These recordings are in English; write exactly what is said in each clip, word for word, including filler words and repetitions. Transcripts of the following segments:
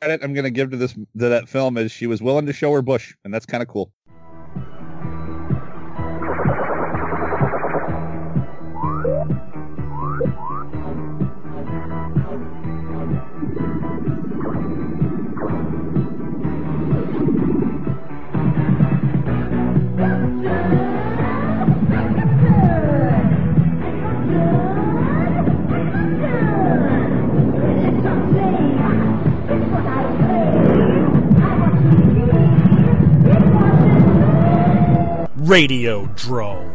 credit I'm going to give to this to that film is she was willing to show her bush, and that's kind of cool. Radiodrome.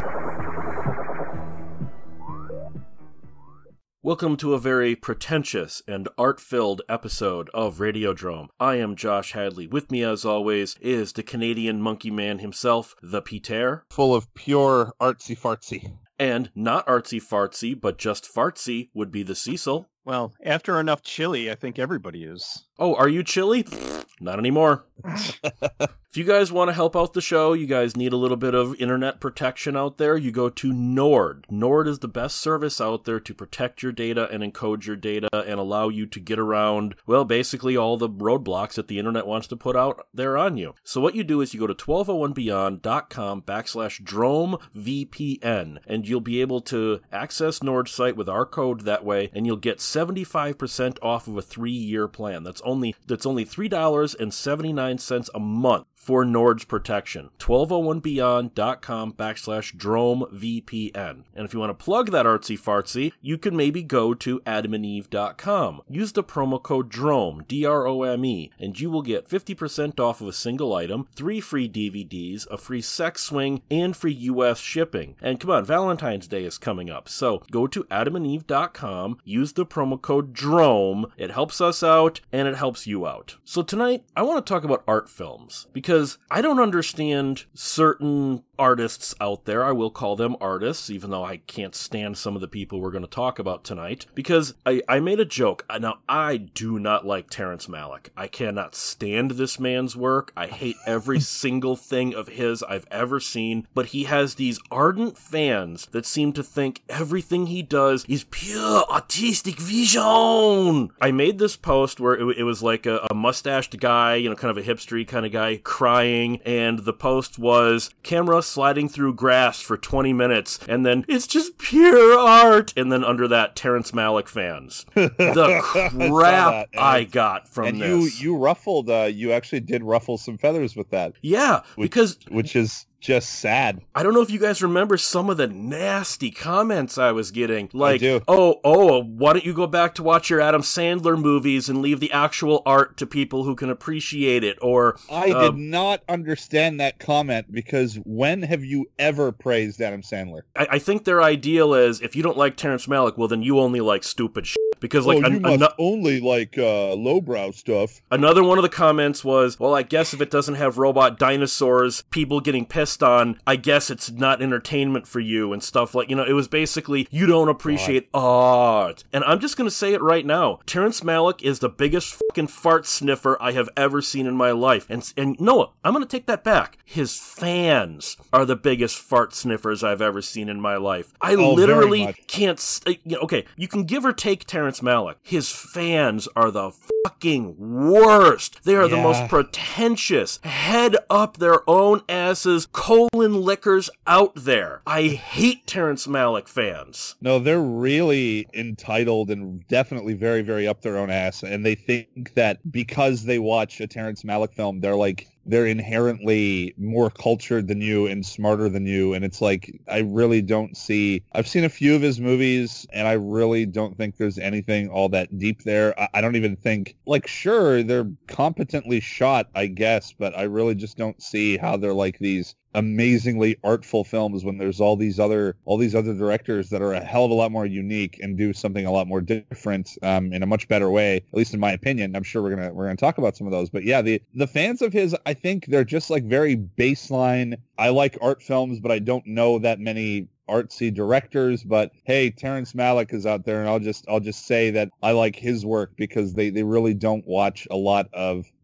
Welcome to a very pretentious and art-filled episode of Radiodrome. I am Josh Hadley. With me, as always, is the Canadian monkey man himself, the Peter. Full of pure artsy-fartsy. And not artsy-fartsy, but just fartsy would be the Cecil. Well, after enough chili, I think everybody is. Oh, are you chilly? Not anymore. If you guys want to help out the show, you guys need a little bit of internet protection out there, you go to Nord. Nord is the best service out there to protect your data and encode your data and allow you to get around, well, basically all the roadblocks that the internet wants to put out there on you. So what you do is you go to twelve oh one beyond dot com backslash Drome V P N, and you'll be able to access Nord's site with our code that way, and you'll get seventy-five percent off of a three-year plan. That's only that's only three dollars and seventy-nine cents a month for Nord's protection. twelve oh one beyond dot com backslash Drome V P N. And if you want to plug that artsy fartsy, you can maybe go to adam and eve dot com. Use the promo code DROME, D R O M E, and you will get fifty percent off of a single item, three free D V Ds, a free sex swing, and free U S shipping. And come on, Valentine's Day is coming up, so go to adam and eve dot com, use the promo code DROME. It helps us out, and it helps you out. So tonight, I want to talk about art films, because Because I don't understand certain artists out there. I will call them artists, even though I can't stand some of the people we're going to talk about tonight. Because I, I made a joke. Now, I do not like Terrence Malick. I cannot stand this man's work. I hate every single thing of his I've ever seen. But he has these ardent fans that seem to think everything he does is pure artistic vision. I made this post where it, it was like a, a mustached guy, you know, kind of a hipstery kind of guy, crying, and the post was camera sliding through grass for twenty minutes, and then it's just pure art, and then under that, Terrence Malick fans. The crap I, I got from and this. And you, you ruffled, uh, you actually did ruffle some feathers with that. Yeah, which, because... Which is... just sad. I don't know if you guys remember some of the nasty comments I was getting. Like, I do. oh, oh, why don't you go back to watch your Adam Sandler movies and leave the actual art to people who can appreciate it? Or I uh, did not understand that comment, because when have you ever praised Adam Sandler? I, I think their ideal is, if you don't like Terrence Malick, well, then you only like stupid shit. Because, like, oh, you an, must an- only like uh, lowbrow stuff. Another one of the comments was, well, I guess if it doesn't have robot dinosaurs, people getting pissed on, I guess it's not entertainment for you and stuff like, you know, it was basically, you don't appreciate God. art. And I'm just going to say it right now. Terrence Malick is the biggest fucking fart sniffer I have ever seen in my life. And, and Noah, I'm going to take that back. His fans are the biggest fart sniffers I've ever seen in my life. I oh, literally can't, st- you know, okay, you can give or take Terrence Malick. His fans are the fucking worst. They are yeah. the most pretentious, head up their own asses, colon lickers out there. I hate Terrence Malick fans. No, they're really entitled and definitely very, very up their own ass. And they think that because they watch a Terrence Malick film, they're like, they're inherently more cultured than you and smarter than you. And it's like, I really don't see... I've seen a few of his movies, and I really don't think there's anything all that deep there. I, I don't even think... Like, sure, they're competently shot, I guess, but I really just don't see how they're like these amazingly artful films when there's all these other all these other directors that are a hell of a lot more unique and do something a lot more different um, in a much better way, at least in my opinion. I'm sure we're gonna we're gonna talk about some of those, but yeah, the the fans of his, I think they're just like very baseline. I like art films, but I don't know that many artsy directors, but hey, Terrence Malick is out there, and I'll just I'll just say that I like his work because they, they really don't watch a lot of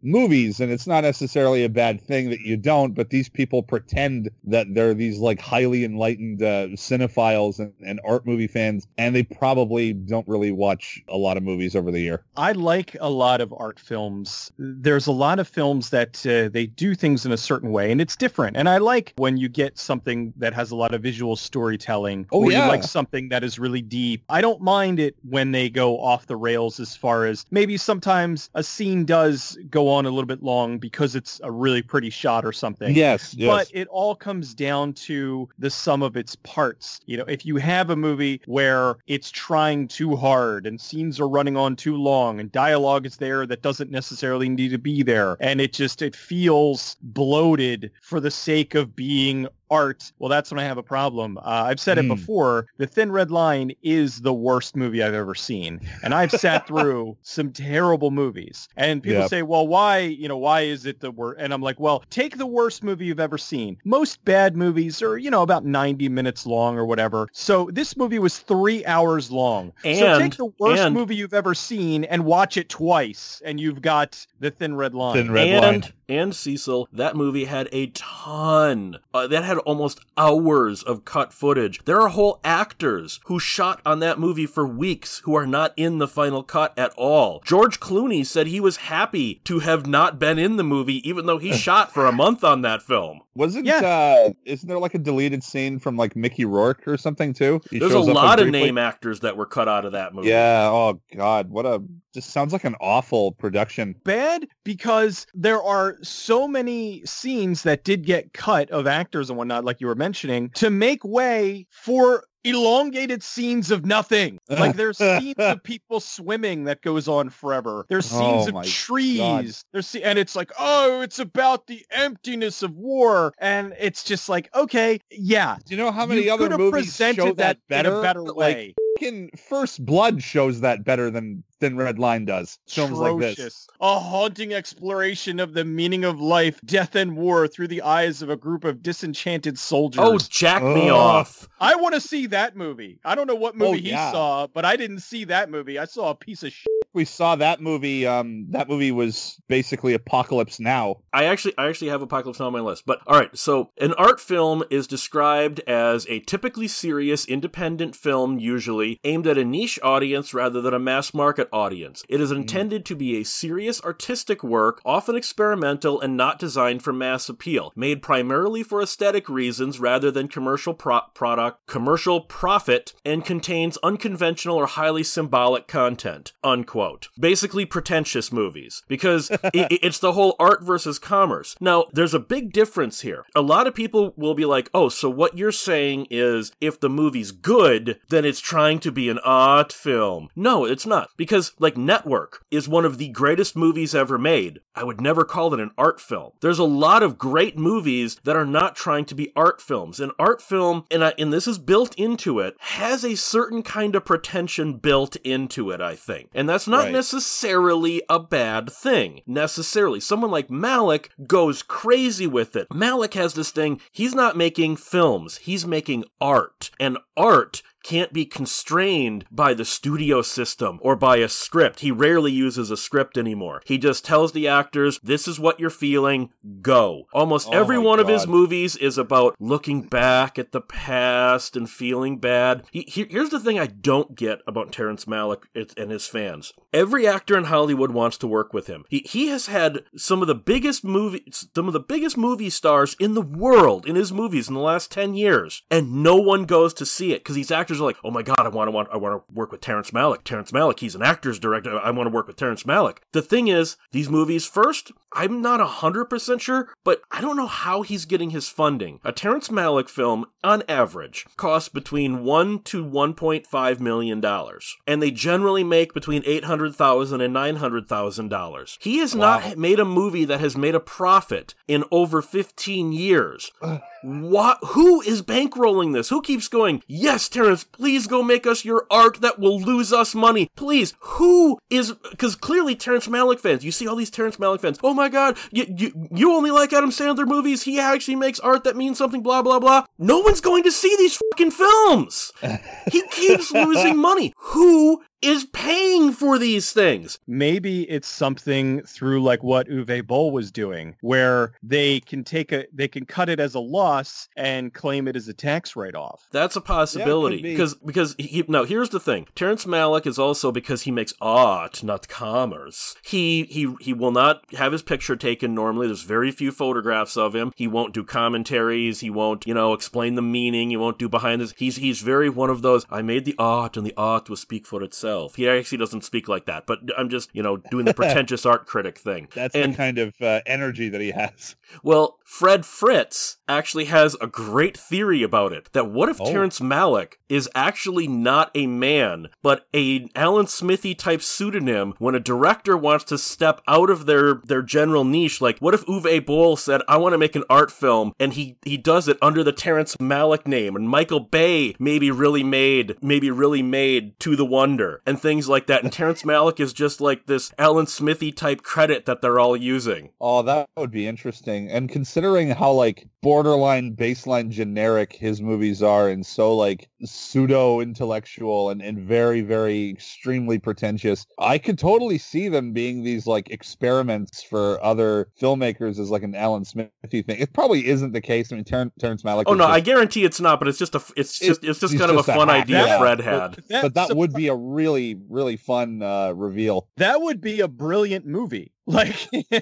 movies, and it's not necessarily a bad thing that you don't, but these people pretend that they're these like highly enlightened uh, cinephiles and, and art movie fans, and they probably don't really watch a lot of movies over the year. I like a lot of art films. There's a lot of films that uh, they do things in a certain way, and it's different. And I like when you get something that has a lot of visual storytelling, Oh, or yeah. you like something that is really deep. I don't mind it when they go off the rails as far as maybe sometimes a scene does go on a little bit long because it's a really pretty shot or something. Yes, yes. But it all comes down to the sum of its parts. You know, if you have a movie where it's trying too hard and scenes are running on too long and dialogue is there that doesn't necessarily need to be there, and it just, it feels bloated for the sake of being art, well, that's when I have a problem. Uh, I've said it Mm. before. The Thin Red Line is the worst movie I've ever seen. And I've sat through some terrible movies. And people Yep. say, well, why, you know, why is it the worst? And I'm like, well, take the worst movie you've ever seen. Most bad movies are, you know, about ninety minutes long or whatever. So this movie was three hours long. so And- take the worst and- movie you've ever seen and watch it twice. And you've got The Thin Red Line. Thin Red and Line. and Cecil, that movie had a ton. Uh, that had almost hours of cut footage. There are whole actors who shot on that movie for weeks who are not in the final cut at all. George Clooney said he was happy to have not been in the movie, even though he shot for a month on that film. Wasn't Yeah. uh isn't there like a deleted scene from like Mickey Rourke or something too? He There's a shows up, like, lot of briefly. name actors that were cut out of that movie. Yeah, oh god, what a just sounds like an awful production. Bad because there are so many scenes that did get cut of actors and whatnot, like you were mentioning, to make way for elongated scenes of nothing. Like there's scenes of people swimming that goes on forever. There's scenes Oh of my trees. God. There's se- and it's like, oh, it's about the emptiness of war, and it's just like, okay, yeah. Do you know how many you other could have movies presented show that in better? a better Like, way. fucking First Blood shows that better than Thin Red Line does. Films like this. Atrocious. A haunting exploration of the meaning of life, death, and war through the eyes of a group of disenchanted soldiers. Oh, jack me Ugh. off. I want to see that movie. I don't know what movie Oh, he yeah. saw, but I didn't see that movie. I saw a piece of shit. We saw that movie. Um, that movie was basically Apocalypse Now. I actually I actually have Apocalypse Now on my list. But all right, so an art film is described as a typically serious independent film, usually aimed at a niche audience rather than a mass market audience. It is intended to be a serious artistic work, often experimental and not designed for mass appeal, made primarily for aesthetic reasons rather than commercial pro- product, commercial profit, and contains unconventional or highly symbolic content. Unquote. Basically pretentious movies, because it, it's the whole art versus commerce. Now, there's a big difference here. A lot of people will be like, oh, so what you're saying is if the movie's good, then it's trying to be an art film. No, it's not. Because, like, Network is one of the greatest movies ever made. I would never call it an art film. There's a lot of great movies that are not trying to be art films. An art film, and, I, and this is built into it, has a certain kind of pretension built into it, I think. And that's not Right. necessarily a bad thing. Necessarily. Someone like Malick goes crazy with it. Malick has this thing, he's not making films, he's making art. And art can't be constrained by the studio system or by a script. He rarely uses a script anymore. He just tells the actors, this is what you're feeling, go. Almost Oh every my one of his God. movies is about looking back at the past and feeling bad. He, he, here's the thing I don't get about Terrence Malick and his fans. Every actor in Hollywood wants to work with him. He, he has had some of the biggest movies, some of the biggest movie stars in the world in his movies in the last ten years, and no one goes to see it because these actors are like, oh my god, I want to want I want to work with Terrence Malick. Terrence Malick, he's an actor's director. I want to work with Terrence Malick. The thing is, these movies, first, I'm not one hundred percent sure, but I don't know how he's getting his funding. A Terrence Malick film, on average, costs between one to one point five million dollars, and they generally make between eight hundred thousand dollars and nine hundred thousand dollars. He has Wow. not made a movie that has made a profit in over fifteen years. What? Who is bankrolling this? Who keeps going, yes, Terrence, please go make us your art that will lose us money. Please. Who is, because clearly Terrence Malick fans, you see all these Terrence Malick fans, oh my god, you, you, you only like Adam Sandler movies, he actually makes art that means something, blah, blah, blah. No one's going to see these fucking films. He keeps losing money. Who is paying for these things. Maybe it's something through like what Uwe Boll was doing, where they can take a they can cut it as a loss and claim it as a tax write-off. That's a possibility. Yeah, be. because because he, now here's the thing. Terrence Malick is also, because he makes art, not commerce. He he he will not have his picture taken normally. There's very few photographs of him. He won't do commentaries. He won't, you know, explain the meaning. He won't do behind this. He's he's very one of those, I made the art and the art will speak for itself. He actually doesn't speak like that, but I'm just, you know, doing the pretentious art critic thing. That's and, the kind of uh, energy that he has. Well, Fred Fritz actually has a great theory about it, that what if Oh. Terrence Malick is actually not a man, but a Alan Smithy type pseudonym when a director wants to step out of their, their general niche? Like, what if Uwe Boll said, I want to make an art film, and he, he does it under the Terrence Malick name, and Michael Bay maybe really made, maybe really made To the Wonder, and things like that, and Terrence Malick is just like this Alan Smithy type credit that they're all using. Oh, that would be interesting. And considering how, like, borderline, baseline generic his movies are, and so, like, pseudo-intellectual and, and very, very extremely pretentious, I could totally see them being these, like, experiments for other filmmakers as, like, an Alan Smithy thing. It probably isn't the case. I mean, Ter- Terrence Malick Oh is no, just, I guarantee it's not, but it's just a, it's just, it's just he's kind just of a a fun hack. idea Yeah. Fred had. That- but that so- would be a really, really fun uh, reveal. That would be a brilliant movie. Like,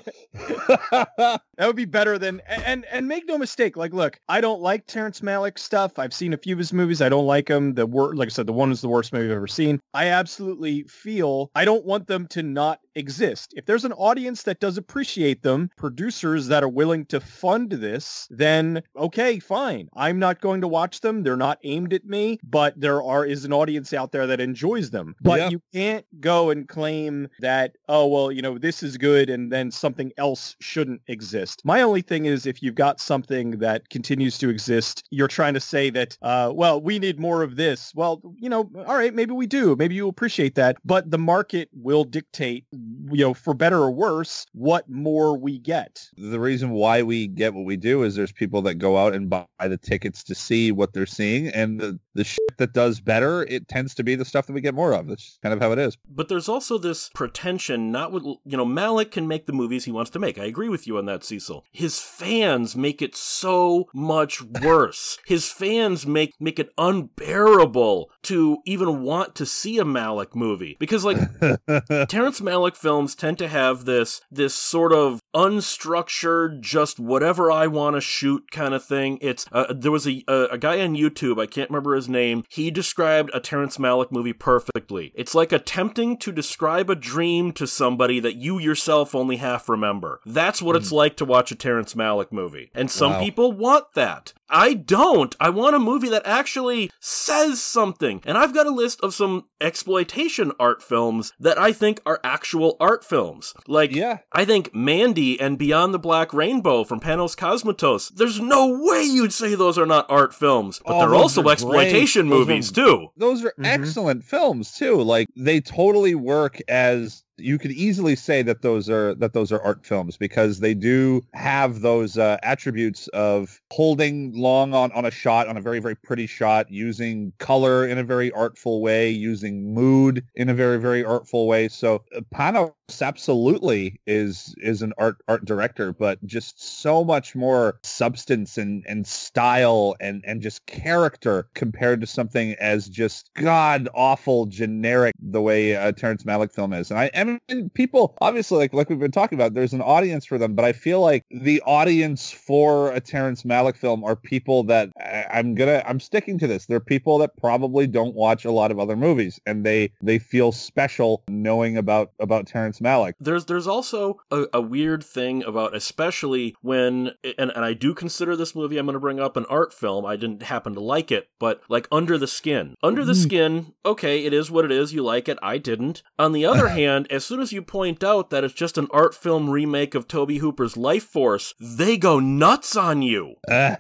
that would be better than, and and make no mistake, like, look, I don't like Terrence Malick stuff. I've seen a few of his movies. I don't like them. The wor- like I said, the one is the worst movie I've ever seen. I absolutely feel I don't want them to not exist. If there's an audience that does appreciate them, producers that are willing to fund this, then okay, fine. I'm not going to watch them. They're not aimed at me, but there are is an audience out there that enjoys them. But Yeah. you can't go and claim that, oh, well, you know, this is good and then something else shouldn't exist. My only thing is, if you've got something that continues to exist, you're trying to say that, uh, well, we need more of this. Well, you know, all right, maybe we do. Maybe you appreciate that. But the market will dictate, you know, for better or worse, what more we get. The reason why we get what we do is there's people that go out and buy the tickets to see what they're seeing, and the, the shit that does better, it tends to be the stuff that we get more of. That's kind of how it is. But there's also this pretension, not with, you know, Malick can make the movies he wants to make. I agree with you on that, Cecil. His fans make it so much worse. His fans make, make it unbearable to even want to see a Malick movie. Because, like, Terrence Malick films tend to have this, this sort of unstructured, just whatever I want to shoot kind of thing. It's, uh, there was a, a, a guy on YouTube, I can't remember his name, he described a Terrence Malick movie perfectly. It's like attempting to describe a dream to somebody that you yourself only half remember. That's what mm. it's like to watch a Terrence Malick movie. And some Wow. people want that. I don't. I want a movie that actually says something. And I've got a list of some exploitation art films that I think are actual art films. Like, yeah. I think Mandy and Beyond the Black Rainbow from Panos Cosmatos, there's no way you'd say those are not art films. But Oh, they're those also are exploitation great. Those movies, are- too. Those are Mhm. excellent films too. Like, they totally work as, you could easily say that those are that those are art films, because they do have those uh, attributes of holding long on, on a shot, on a very, very pretty shot, using color in a very artful way, using mood in a very, very artful way. So uh, Panos absolutely is is an art art director, but just so much more substance and, and style and, and just character compared to something as just god-awful generic the way a Terrence Malick film is. And I, I mean, people, obviously, like like we've been talking about, there's an audience for them, but I feel like the audience for a Terrence Malick film are people that, I, I'm gonna, I'm sticking to this. They're people that probably don't watch a lot of other movies, and they, they feel special knowing about, about Terrence Malick. There's there's also a, a weird thing about, especially when, and, and I do consider this movie I'm going to bring up an art film. I didn't happen to like it, but like Under the Skin. Under the Skin, okay, it is what it is. You like it. I didn't. On the other hand, as soon as you point out that it's just an art film remake of Tobe Hooper's Life Force, they go nuts on you.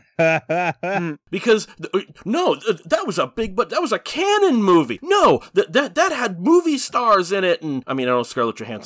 Because, no, that was a big, but that was a canon movie. No, that that that had movie stars in it. And I mean, I know Scarlett Johansson's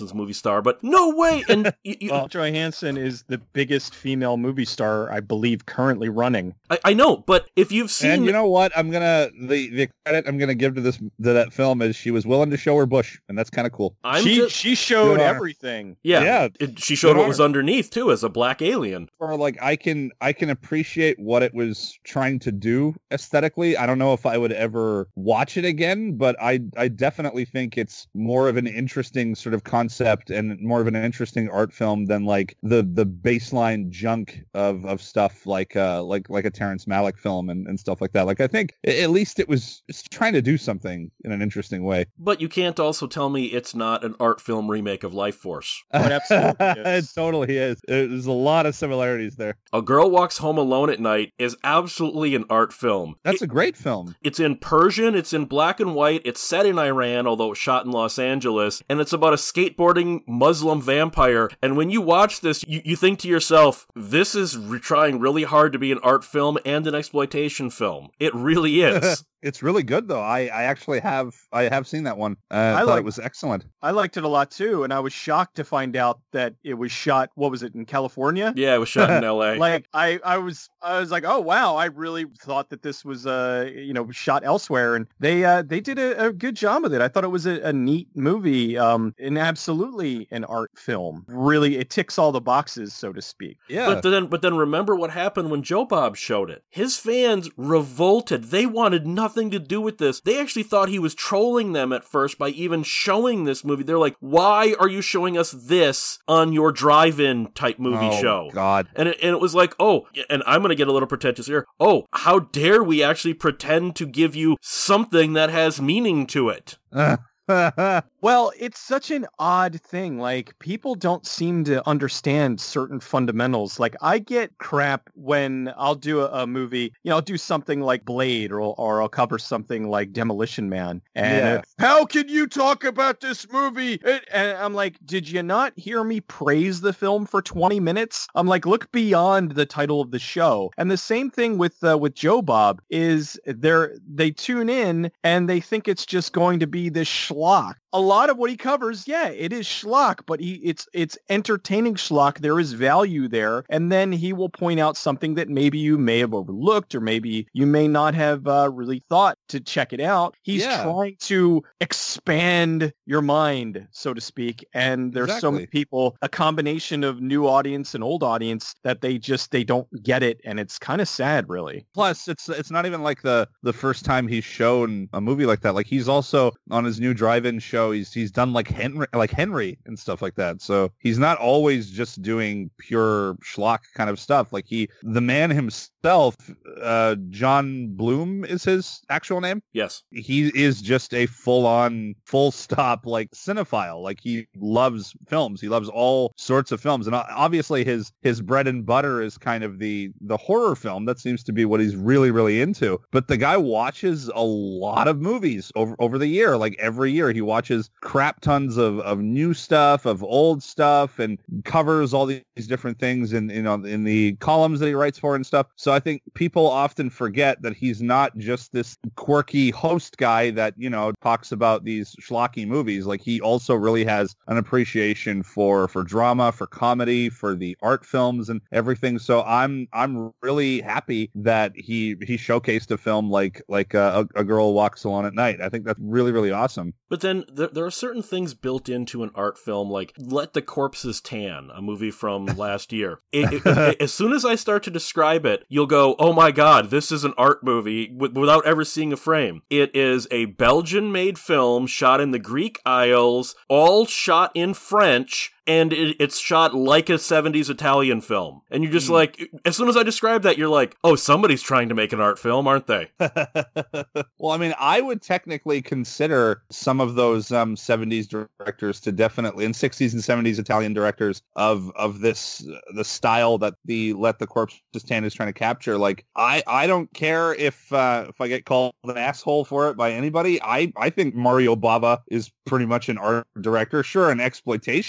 Johansson's movie star, but no way! And you, you, Well, Johansson is the biggest female movie star, I believe, currently running. I, I know, but if you've seen... And you know what? I'm gonna the the credit I'm gonna give to this to that film is she was willing to show her bush, and that's kind of cool. I'm she just, she showed Good honor. everything. yeah, Yeah. It, she showed Good what was honor. underneath too, as a black alien. Or like I can I can appreciate what it was trying to do aesthetically. I don't know if I would ever watch it again, but I I definitely think it's more of an interesting sort of concept and more of an interesting art film than like the the baseline junk of of stuff like uh like like a Terrence Malick film and, and stuff like that. Like I think at least it was it's trying to do something in an interesting way. But you can't also tell me it's not an art film remake of Life Force. Oh, it absolutely It is. totally is. There's a lot of similarities there. A Girl Walks Home Alone at Night is absolutely an art film. That's a great film. It's in Persian, it's in black and white, it's set in Iran, although it's shot in Los Angeles, and it's about a skateboarding Muslim vampire. And when you watch this, you, you think to yourself, this is re- trying really hard to be an art film and an exploitation film. It really is. It's really good though. I, I actually have I have seen that one. Uh, I thought like- it was excellent. I liked it a lot too, and I was shocked to find out that it was shot. What was it in California? Yeah, it was shot in L A. Like I, I was, I was like, oh wow, I really thought that this was, uh, you know, shot elsewhere, and they, uh, they did a, a good job with it. I thought it was a, a neat movie, um, and absolutely an art film. Really, it ticks all the boxes, so to speak. Yeah. But then, but then remember what happened when Joe Bob showed it. His fans revolted. They wanted nothing to do with this. They actually thought he was trolling them at first by even showing this movie. They're like, why are you showing us this on your drive-in type movie oh, show? God. And it, and it was like, oh, and I'm going to get a little pretentious here. Oh, how dare we actually pretend to give you something that has meaning to it? Well, it's such an odd thing. Like, people don't seem to understand certain fundamentals. Like, I get crap when I'll do a, a movie, you know, I'll do something like Blade, or, or I'll cover something like Demolition Man. And Yeah. uh, how can you talk about this movie? And, and I'm like, did you not hear me praise the film for twenty minutes? I'm like, look beyond the title of the show. And the same thing with uh, with Joe Bob is they're they tune in and they think it's just going to be this schlock. A lot of what he covers, yeah, it is schlock, but he it's it's entertaining schlock. There is value there, and then he will point out something that maybe you may have overlooked, or maybe you may not have uh, really thought to check it out. He's Yeah. trying to expand your mind, so to speak, and there's so many Exactly. people, a combination of new audience and old audience, that they just they don't get it, and it's kind of sad, really. Plus, it's it's not even like the the first time he's shown a movie like that. Like he's also on his new drive-in show. He's he's done like Henry, like Henry and stuff like that. So he's not always just doing pure schlock kind of stuff. Like he, the man himself, uh, John Bloom is his actual name. Yes. He is just a full-on, full-stop like cinephile. Like he loves films. He loves all sorts of films, and obviously his his bread and butter is kind of the the horror film. That seems to be what he's really really into. But the guy watches a lot of movies over over the year. Like every year, he watches crap tons of of new stuff, of old stuff, and covers all these different things in you know in the columns that he writes for and stuff. So I think people often forget that he's not just this quirky host guy that you know talks about these schlocky movies. Like he also really has an appreciation for for drama, for comedy, for the art films and everything. So I'm I'm really happy that he he showcased a film like like uh, a, a Girl Walks Alone at Night. I think that's really really awesome. But then there, there are certain things built into an art film, like Let the Corpses Tan, a movie from last year. It, it, it, as soon as I start to describe it, you'll go, oh my God, this is an art movie w- without ever seeing a frame. It is a Belgian-made film shot in the Greek Isles, all shot in French, and it, it's shot like a seventies Italian film. And you're just Mm. like, as soon as I describe that, you're like, oh, somebody's trying to make an art film, aren't they? Well, I mean, I would technically consider some of those um, seventies directors to definitely, and sixties and seventies Italian directors of of this the style that the Let the Corpses Tan is trying to capture. Like, I, I don't care if uh, if I get called an asshole for it by anybody. I, I think Mario Bava is pretty much an art director. Sure, an exploitation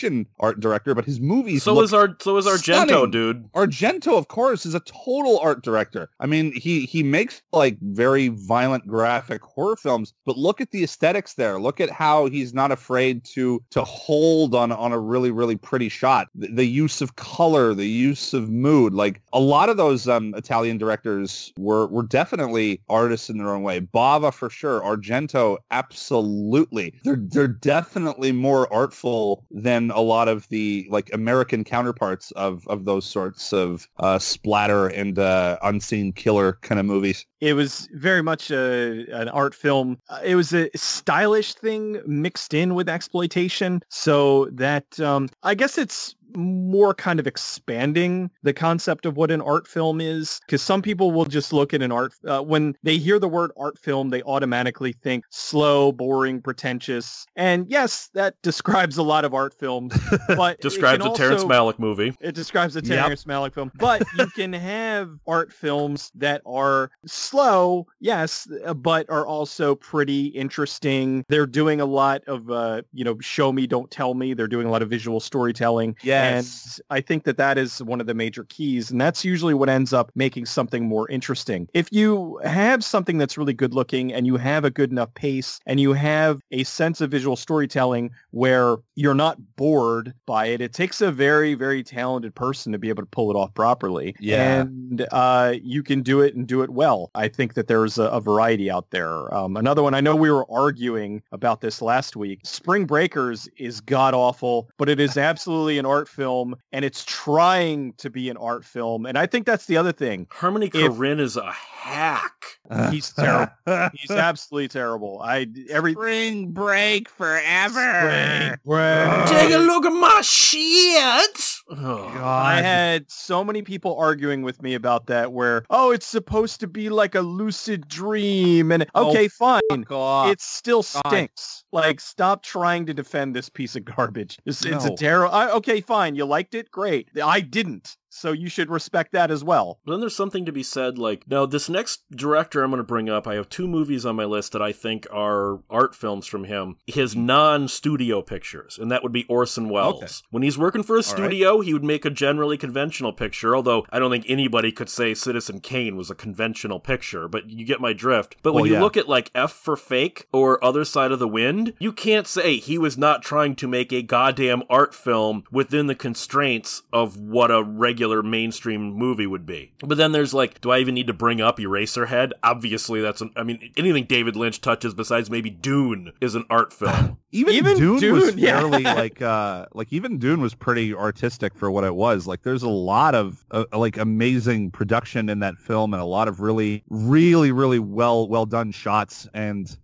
art director, but his movies So look is our so is Argento, stunning. dude. Argento, of course, is a total art director. I mean, he he makes like very violent, graphic horror films, but look at the aesthetics there. Look at how he's not afraid to to hold on on a really, really pretty shot. The, the use of color, the use of mood. Like a lot of those um, Italian directors were were definitely artists in their own way. Bava for sure. Argento, absolutely. They're they're definitely more artful than a lot of the like American counterparts of of those sorts of uh, splatter and uh, unseen killer kind of movies. It was very much a, an art film. Uh, it was a stylish thing mixed in with exploitation. So that, um, I guess it's more kind of expanding the concept of what an art film is, because some people will just look at an art uh, when they hear the word art film, they automatically think slow, boring, pretentious, and yes, that describes a lot of art films, but describes a also, Terrence Malick movie. It describes a Terrence yep. Malick film, but you can have art films that are slow, yes, but are also pretty interesting. They're doing a lot of uh, you know, show me, don't tell me. They're doing a lot of visual storytelling. Yeah. And I think that that is one of the major keys. And that's usually what ends up making something more interesting. If you have something that's really good looking and you have a good enough pace and you have a sense of visual storytelling where you're not bored by it, it takes a very, very talented person to be able to pull it off properly. Yeah. And uh, you can do it and do it well. I think that there's a, a variety out there. Um, another one, I know we were arguing about this last week. Spring Breakers is god-awful, but it is absolutely an art film, and it's trying to be an art film. And I think that's the other thing. Harmony Korine is a hack. He's terrible. He's absolutely terrible. I every Spring Break forever. Spring Break. Take a look at my shit. Oh, I had so many people arguing with me about that where, oh, it's supposed to be like a lucid dream. And okay, oh, fine. God. It still stinks. God. Like, stop trying to defend this piece of garbage. It's, No. it's a terrible. Okay, fine. You liked it? Great. I didn't. So you should respect that as well. But then there's something to be said, like, now this next director I'm going to bring up, I have two movies on my list that I think are art films from him. His non-studio pictures, and that would be Orson Welles. Okay. When he's working for a studio, right, he would make a generally conventional picture, although I don't think anybody could say Citizen Kane was a conventional picture, but you get my drift. But when well, you yeah. look at, like, F for Fake or Other Side of the Wind, you can't say he was not trying to make a goddamn art film within the constraints of what a regular mainstream movie would be. But then there's like, do I even need to bring up Eraserhead? Obviously that's an, I mean, anything David Lynch touches besides maybe Dune is an art film. even, even Dune, Dune was yeah. fairly like uh like even Dune was pretty artistic for what it was. Like there's a lot of uh, like amazing production in that film and a lot of really really really well well done shots, and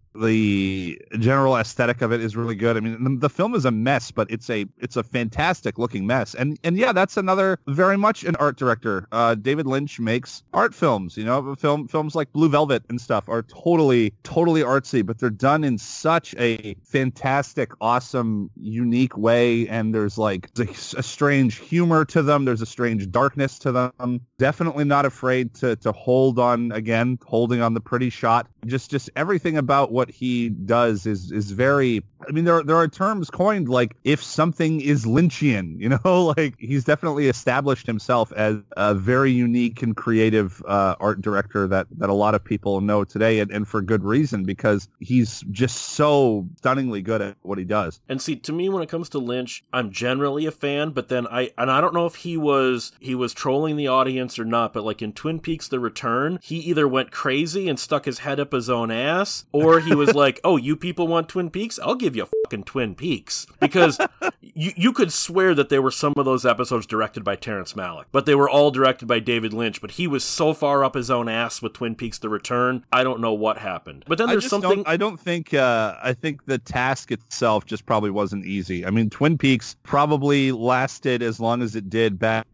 the general aesthetic of it is really good. I mean, the, the film is a mess, but it's a it's a fantastic looking mess. And and yeah, that's another very much an art director. Uh, David Lynch makes art films. You know, film films like Blue Velvet and stuff are totally totally artsy, but they're done in such a fantastic, awesome, unique way. And there's like a, a strange humor to them. There's a strange darkness to them. Definitely not afraid to to hold on again, holding on the pretty shot. Just just everything about what he does is is very, I mean, there there are terms coined like if something is Lynchian, you know, like he's definitely established himself as a very unique and creative uh, art director that that a lot of people know today, and, and for good reason, because he's just so stunningly good at what he does. And see, to me, when it comes to Lynch, I'm generally a fan, but then I and I don't know if he was he was trolling the audience or not, but like in Twin Peaks: The Return, he either went crazy and stuck his head up his own ass, or he was like, oh, you people want Twin Peaks? I'll give you fucking Twin Peaks. Because you you could swear that there were some of those episodes directed by Terrence Malick, but they were all directed by David Lynch, but he was so far up his own ass with Twin Peaks: The Return, I don't know what happened. But then there's I just something... Don't, I don't think, uh, I think the task itself just probably wasn't easy. I mean, Twin Peaks probably lasted as long as it did back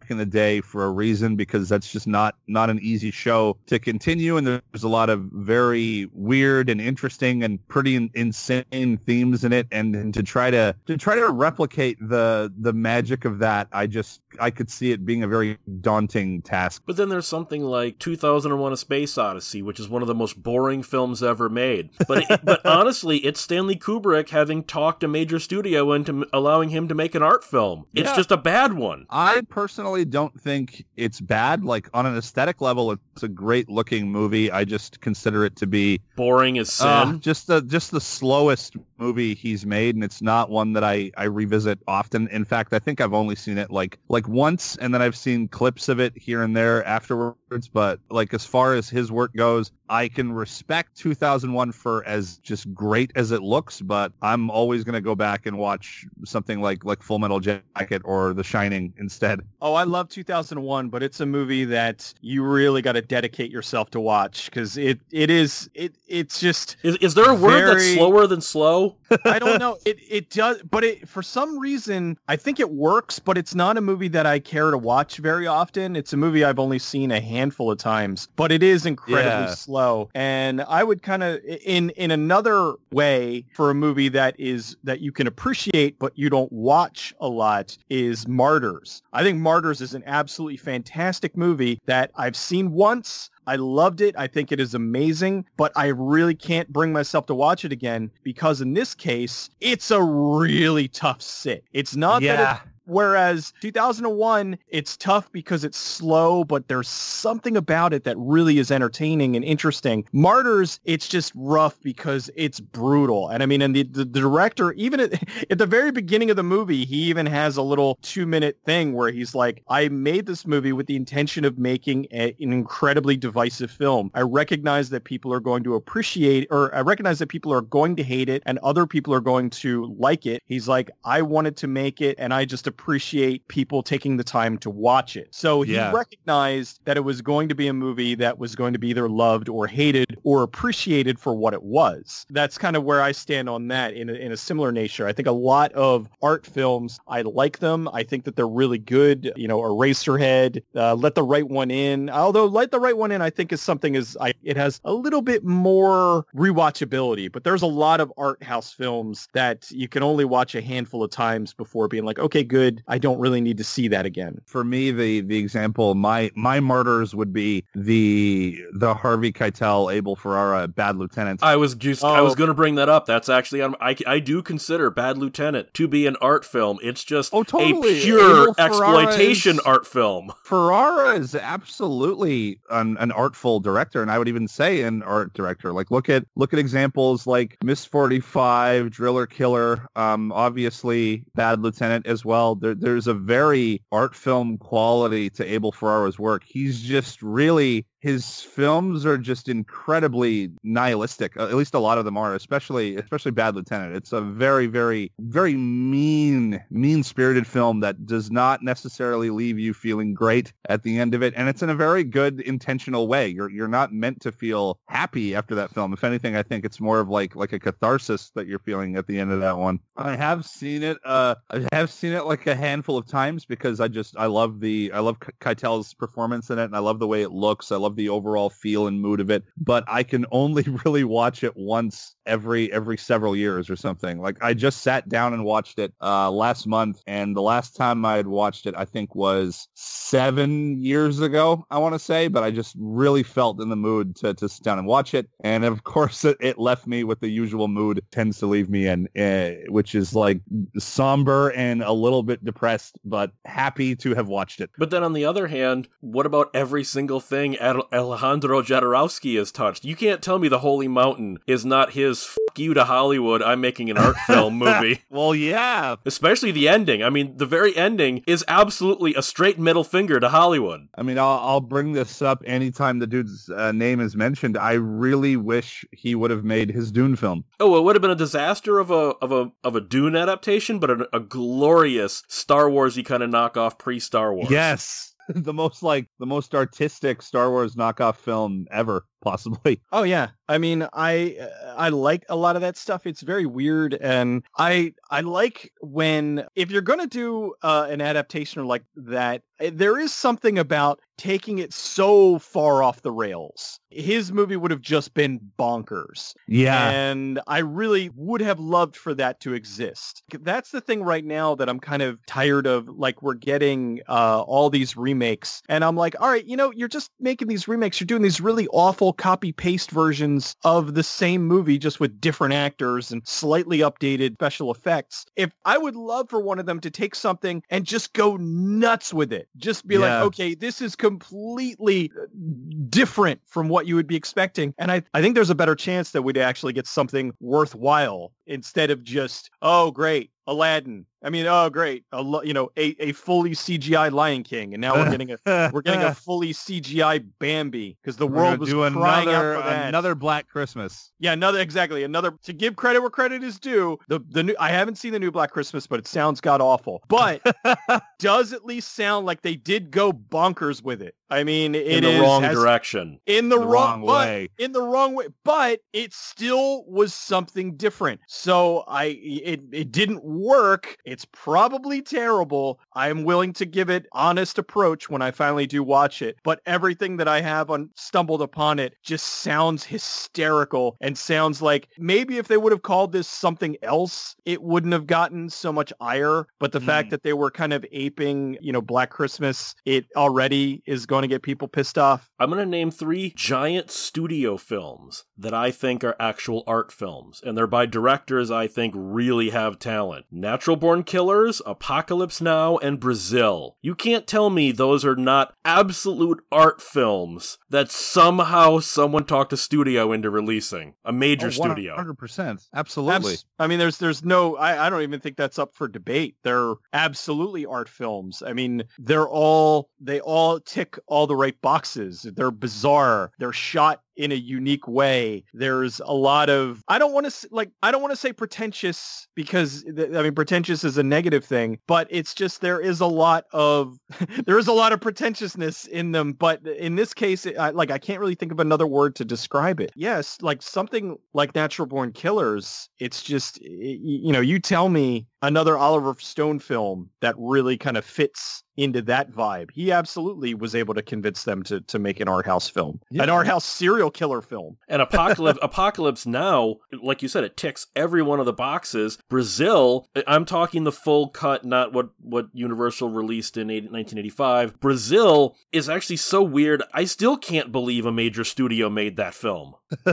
in the day for a reason, because that's just not not an easy show to continue, and there's a lot of very weird and interesting and pretty in, insane themes in it, and, and to try to to try to replicate the the magic of that, I just I could see it being a very daunting task. But then there's something like two thousand one: A Space Odyssey, which is one of the most boring films ever made. But it, but honestly, it's Stanley Kubrick having talked a major studio into allowing him to make an art film. It's Yeah. just a bad one. I personally don't think it's bad. Like, on an aesthetic level, it's a great looking movie. I just consider it to be Boring as sin. uh, just the just the slowest movie he's made, and it's not one that I, I revisit often. In fact, I think I've only seen it like like once, and then I've seen clips of it here and there afterwards. But like, as far as his work goes, I can respect two thousand one for as just great as it looks, but I'm always going to go back and watch something like like Full Metal Jacket or The Shining instead. Oh, I love two thousand one, but it's a movie that you really got to dedicate yourself to watch, because it, it is it it's just Is, is there a word that's very- slower than slow? I don't know. It it does, but it for some reason I think it works, but it's not a movie that I care to watch very often. It's a movie I've only seen a handful of times, but it is incredibly Yeah. slow. And I would kind of in in another way, for a movie that is that you can appreciate but you don't watch a lot, is Martyrs. I think Martyrs is an absolutely fantastic movie that I've seen once. I loved it. I think it is amazing, but I really can't bring myself to watch it again, because in this case, it's a really tough sit. It's not that Yeah. it, whereas two thousand one, it's tough because it's slow, but there's something about it that really is entertaining and interesting. Martyrs, it's just rough because it's brutal. And I mean, and the, the, the director, even at, at the very beginning of the movie, he even has a little two minute thing where he's like, I made this movie with the intention of making a, an incredibly divisive film. I recognize that people are going to appreciate, or I recognize that people are going to hate it and other people are going to like it. He's like, I wanted to make it, and I just appreciate people taking the time to watch it. So he Yeah. recognized that it was going to be a movie that was going to be either loved or hated or appreciated for what it was. That's kind of where I stand on that in a, in a similar nature. I think a lot of art films, I like them. I think that they're really good. You know, Eraserhead, uh, Let the Right One In. Although Let the Right One In, I think is something is I, it has a little bit more rewatchability, but there's a lot of art house films that you can only watch a handful of times before being like, okay, good. I don't really need to see that again. For me, the the example, my my martyrs would be the the Harvey Keitel, Abel Ferrara, Bad Lieutenant. I was just I Oh. was going to bring that up. That's actually on, I I do consider Bad Lieutenant to be an art film. It's just Oh, totally. a pure Abel Ferrara exploitation is- art film. Ferrara is absolutely an, an artful director, and I would even say an art director. Like, look at look at examples like Miss forty-five, Driller Killer, um, obviously Bad Lieutenant as well. There, there's a very art film quality to Abel Ferrara's work. He's just really... His films are just incredibly nihilistic. Uh, at least a lot of them are, especially especially Bad Lieutenant. It's a very, very, very mean, mean-spirited film that does not necessarily leave you feeling great at the end of it, and it's in a very good, intentional way. You're you're not meant to feel happy after that film. If anything, I think it's more of like like a catharsis that you're feeling at the end of that one. I have seen it. Uh, I have seen it like a handful of times because I just I love the I love Keitel's performance in it, and I love the way it looks. I love the overall feel and mood of it, but I can only really watch it once every every several years or something. Like, I just sat down and watched it uh last month, and the last time I had watched it I think was seven years ago, I want to say, but I just really felt in the mood to, to sit down and watch it, and of course it, it left me with the usual mood it tends to leave me in, uh, which is like somber and a little bit depressed, but happy to have watched it. But then on the other hand, what about every single thing Al- Alejandro Jodorowsky has touched? You can't tell me The Holy Mountain is not his "fuck you to Hollywood, I'm making an art film" movie. Well, yeah. Especially the ending. I mean, the very ending is absolutely a straight middle finger to Hollywood. I mean, I'll, I'll bring this up anytime the dude's uh, name is mentioned. I really wish he would have made his Dune film. Oh, it would have been a disaster of a of a of a Dune adaptation, but a, a glorious Star Wars-y kind of knockoff pre-Star Wars. Yes. The most like the most artistic Star Wars knockoff film ever, possibly. Oh yeah, I mean, I I like a lot of that stuff. It's very weird, and I I like when if you're gonna do uh, an adaptation like that, there is something about taking it so far off the rails. His movie would have just been bonkers. Yeah. And I really would have loved for that to exist. That's the thing right now that I'm kind of tired of. Like, we're getting uh, all these remakes. And I'm like, all right, you know, you're just making these remakes. You're doing these really awful copy-paste versions of the same movie, just with different actors and slightly updated special effects. If I would love for one of them to take something and just go nuts with it. Just be Yeah. like, okay, this is completely different from what you would be expecting. And I, I think there's a better chance that we'd actually get something worthwhile instead of just, oh, great, Aladdin. I mean, oh, great, a lo- you know, a, a fully C G I Lion King, and now we're getting a we're getting a fully C G I Bambi because the We're world gonna was do crying another, out for that. another Black Christmas. Yeah, another exactly another. To give credit where credit is due, the the new I haven't seen the new Black Christmas, but it sounds god awful. But does at least sound like they did go bonkers with it. I mean, it in the is, wrong has, direction. in the, The wrong, wrong but- way. in the wrong way. But it still was something different. So I it it didn't work. It's probably terrible. I'm willing to give it honest approach when I finally do watch it. But everything that I have on stumbled upon it just sounds hysterical and sounds like maybe if they would have called this something else, it wouldn't have gotten so much ire. But the Mm. fact that they were kind of aping, you know, Black Christmas, it already is going to get people pissed off. I'm going to name three giant studio films that I think are actual art films, and they're by directors I think really have talent. Natural Born Killers, Apocalypse Now, and Brazil. You can't tell me those are not absolute art films that somehow someone talked a studio into releasing. A major Oh, studio. one hundred percent. Absolutely. Abs- I mean, there's there's no, I, I don't even think that's up for debate. They're absolutely art films. I mean, they're all, they all tick all the right boxes. They're bizarre. They're shot in a unique way. There's a lot of, I don't want to like, I don't want to say pretentious because th- I mean, pretentious is a negative thing, but it's just, there is a lot of, there is a lot of pretentiousness in them. But in this case, it, I, like, I can't really think of another word to describe it. Yes. Like something like Natural Born Killers. It's just, y- you know, you tell me another Oliver Stone film that really kind of fits into that vibe. He absolutely was able to convince them to to make an art house film, Yeah. an art house serial killer film. And Apocalypse, Apocalypse Now, like you said, it ticks every one of the boxes. Brazil, I'm talking the full cut, not what, what Universal released in nineteen eighty-five. Brazil is actually so weird, I still can't believe a major studio made that film.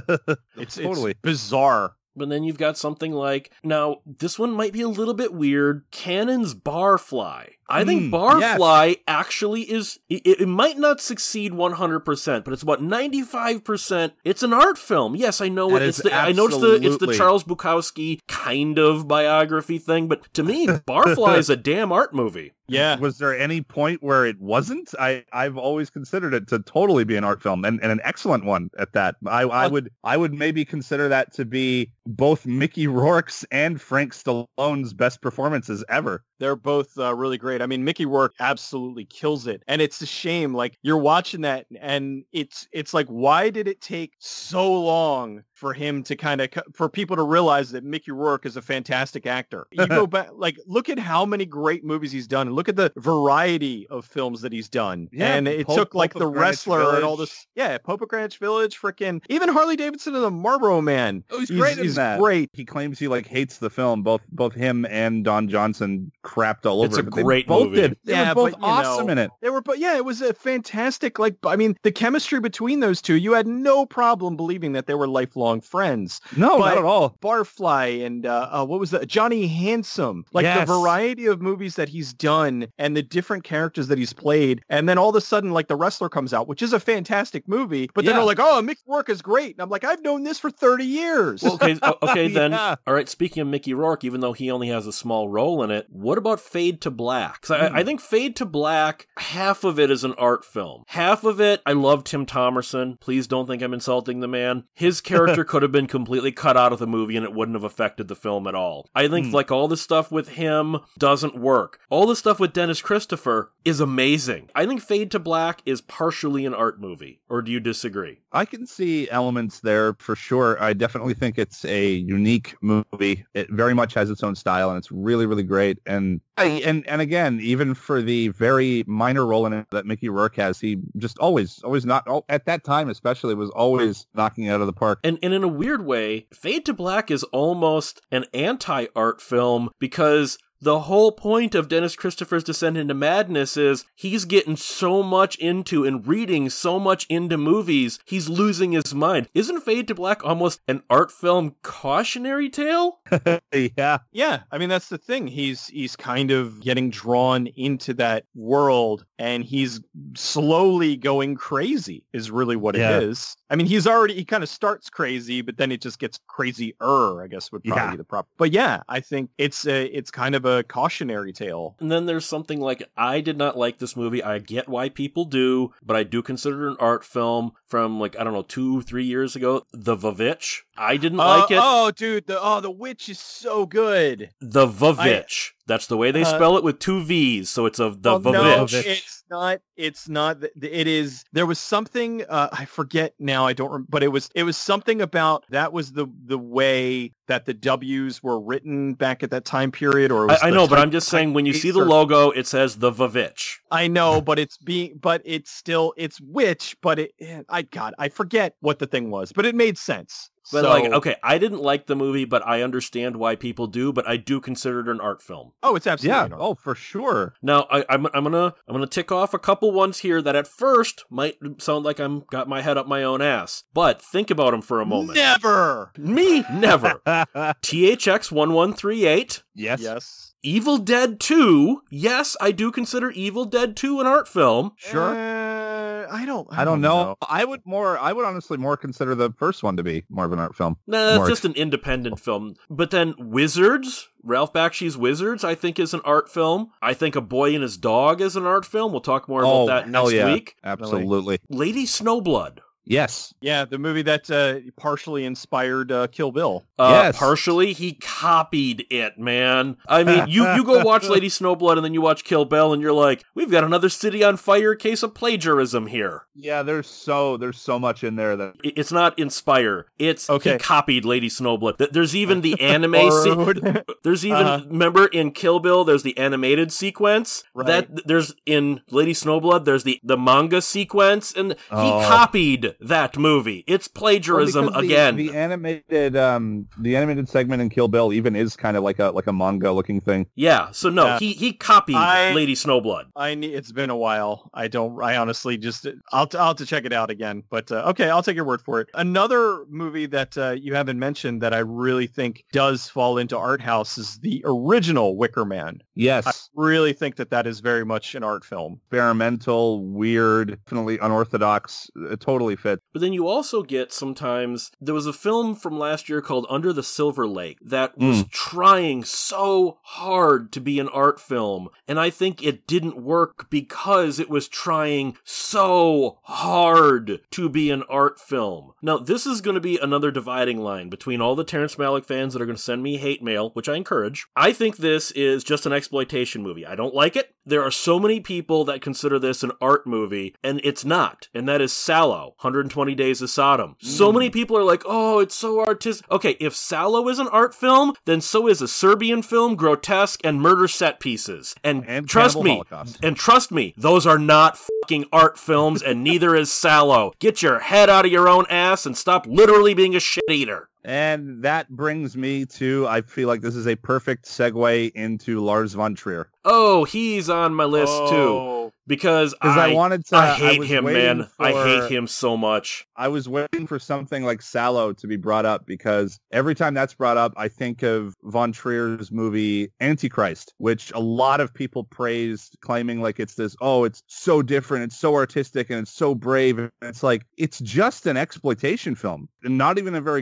It's Totally. it's bizarre. But then you've got something like, now, this one might be a little bit weird, Cannon's Barfly. I think Mm, Barfly actually is, it, it might not succeed one hundred percent, but it's about ninety-five percent. It's an art film. Yes, I know That it, it's is the, I know it's the, it's the absolutely- Charles Bukowski kind of biography thing, but to me, Barfly is a damn art movie. Yeah. Was there any point where it wasn't? I, I've always considered it to totally be an art film, and, and an excellent one at that. I, I would I would maybe consider that to be both Mickey Rourke's and Frank Stallone's best performances ever. They're both uh, really great. I mean, Mickey Rourke absolutely kills it. And it's a shame, like, you're watching that and it's it's like, why did it take so long for him to kind of, for people to realize that Mickey Rourke is a fantastic actor? You go back, like, look at how many great movies he's done. And look at the variety of films that he's done. Yeah, and it Pope- took, like, Pope The of Greenwich Wrestler and all Village. this. Yeah, Pope of Greenwich Village, freaking, even Harley Davidson and the Marlboro Man. Oh, he's He's- great in he's that. great. He claims he like hates the film. Both both him and Don Johnson crapped all over It's a it. but they great both movie. Did. They Yeah, were both but, you awesome know, in it. They were, but yeah, it was a fantastic, like, I mean, the chemistry between those two, you had no problem believing that they were lifelong friends. No, but- not at all. Barfly and, uh, uh, what was that? Johnny Handsome. Like, Yes. the variety of movies that he's done and the different characters that he's played. And then all of a sudden, like, The Wrestler comes out, which is a fantastic movie, but then Yeah. they're like, oh, Mickey Rourke is great. And I'm like, I've known this for thirty years. Well, okay, o- okay, then, Yeah. all right, speaking of Mickey Rourke, even though he only has a small role in it, what about Fade to Black? 'Cause Mm. I, I think Fade to Black, half of it is an art film. Half of it, I love Tim Thomerson. Please don't think I'm insulting the man. His character could have been completely cut out of the movie and it wouldn't have affected the film at all. I think Mm. like all the stuff with him doesn't work. All the stuff with Dennis Christopher is amazing. I think Fade to Black is partially an art movie. Or do you disagree? I can see elements there for sure. I definitely think it's a unique movie. It very much has its own style, and it's really, really great. And I, and and again, even for the very minor role in it that Mickey Rourke has, he just always, always not at that time, especially, was always knocking it out of the park. And, and in a weird way, Fade to Black is almost an anti-art film because the whole point of Dennis Christopher's Descent into Madness is he's getting so much into and reading so much into movies, he's losing his mind. Isn't Fade to Black almost an art film cautionary tale? Yeah. Yeah, I mean that's the thing. He's he's kind of getting drawn into that world, and he's slowly going crazy. Is really what Yeah. it is. I mean, he's already he kind of starts crazy, but then it just gets crazier. I guess would probably Yeah. be the proper. But yeah, I think it's a it's kind of a cautionary tale. And then there's something like, I did not like this movie. I get why people do, but I do consider it an art film from like, I don't know, two, three years ago. The Vavitch. I didn't Uh, like it. Oh, dude, the oh the witch is so good. The Vavitch. That's the way they Uh, spell it with two V's. So it's a the Well, no, Vavitch. it's not. It's not. th- It is. There was something. Uh, I forget now. I don't. Rem- but it was. It was something about that was the the way that the W's were written back at that time period. Or it was I, I the know, but type- I'm just saying when you see the typeface or- logo, it says the Vavitch. I know, but it's being. But it's still. It's witch. But it. I God. I forget what the thing was. But it made sense. But So- like, okay, I didn't like the movie, but I understand why people do. But I do consider it an art film. Oh, it's absolutely. Yeah. not. Oh, for sure. Now, I, I'm I'm gonna I'm gonna tick off a couple ones here that at first might sound like I'm got my head up my own ass, but think about them for a moment. Never. Me, never. T H X one one three eight, Yes. Yes. Evil Dead two. Yes, I do consider Evil Dead two an art film. Sure. Uh, I don't. I don't know. I would more. I would honestly more consider the first one to be more of an art film. Nah, that's More just an independent film. But then Wizards, Ralph Bakshi's Wizards, I think is an art film. I think A Boy and His Dog is an art film. We'll talk more about Oh, that hell next yeah. week. Absolutely. Lady Snowblood. Yes. Yeah, the movie that uh, partially inspired uh, Kill Bill. Uh, Yes. Partially, he copied it, man. I mean, you, you go watch Lady Snowblood and then you watch Kill Bill and you're like, we've got another City on Fire case of plagiarism here. Yeah. There's so there's so much in there that. I- It's not inspire. It's Okay. he copied Lady Snowblood. Th- There's even the anime. se- Rude. there's even Uh-huh. remember in Kill Bill. There's the animated sequence. Right. That there's in Lady Snowblood. There's the the manga sequence, and he Oh. copied that movie. It's plagiarism Well, because again. The, the animated um the animated segment in Kill Bill even is kind of like a like a manga looking thing. Yeah, so no, Yeah. he he copied I- Lady Snowblood. I need. It's been a while. I don't. I honestly just. I'll. I'll have to check it out again. But uh, okay, I'll take your word for it. Another movie that uh, you haven't mentioned that I really think does fall into art house is the original Wicker Man. Yes. I really think that that is very much an art film. Experimental, weird, definitely unorthodox. It totally fits. But then you also get sometimes, there was a film from last year called Under the Silver Lake that was trying so hard to be an art film. And I think it didn't work because it was trying so hard to be an art film. Now, this is going to be another dividing line between all the Terrence Malick fans that are going to send me hate mail, which I encourage. I think this is just an exploitation movie. I don't like it. There are so many people that consider this an art movie, and it's not. And that is Sallow, one hundred twenty Days of Sodom. So many people are like, oh, it's so artistic. Okay, if Sallow is an art film, then so is a Serbian film, Grotesque, and Murder Set Pieces. And, And trust Cannibal me, Holocaust. and trust me, those are not fucking art films, and neither is Sallow. Get your head out of your own ass and stop literally being a shit eater. And that brings me to, I feel like this is a perfect segue into Lars von Trier. Oh, he's on my list too. Oh. Because Because I, I, wanted to. I hate was him, waiting man. I for- hate him so much. I was waiting for something like Sallow to be brought up because every time that's brought up, I think of Von Trier's movie Antichrist, which a lot of people praised, claiming like it's this, oh, it's so different, it's so artistic, and it's so brave. And it's like, it's just an exploitation film, and not even a very good one at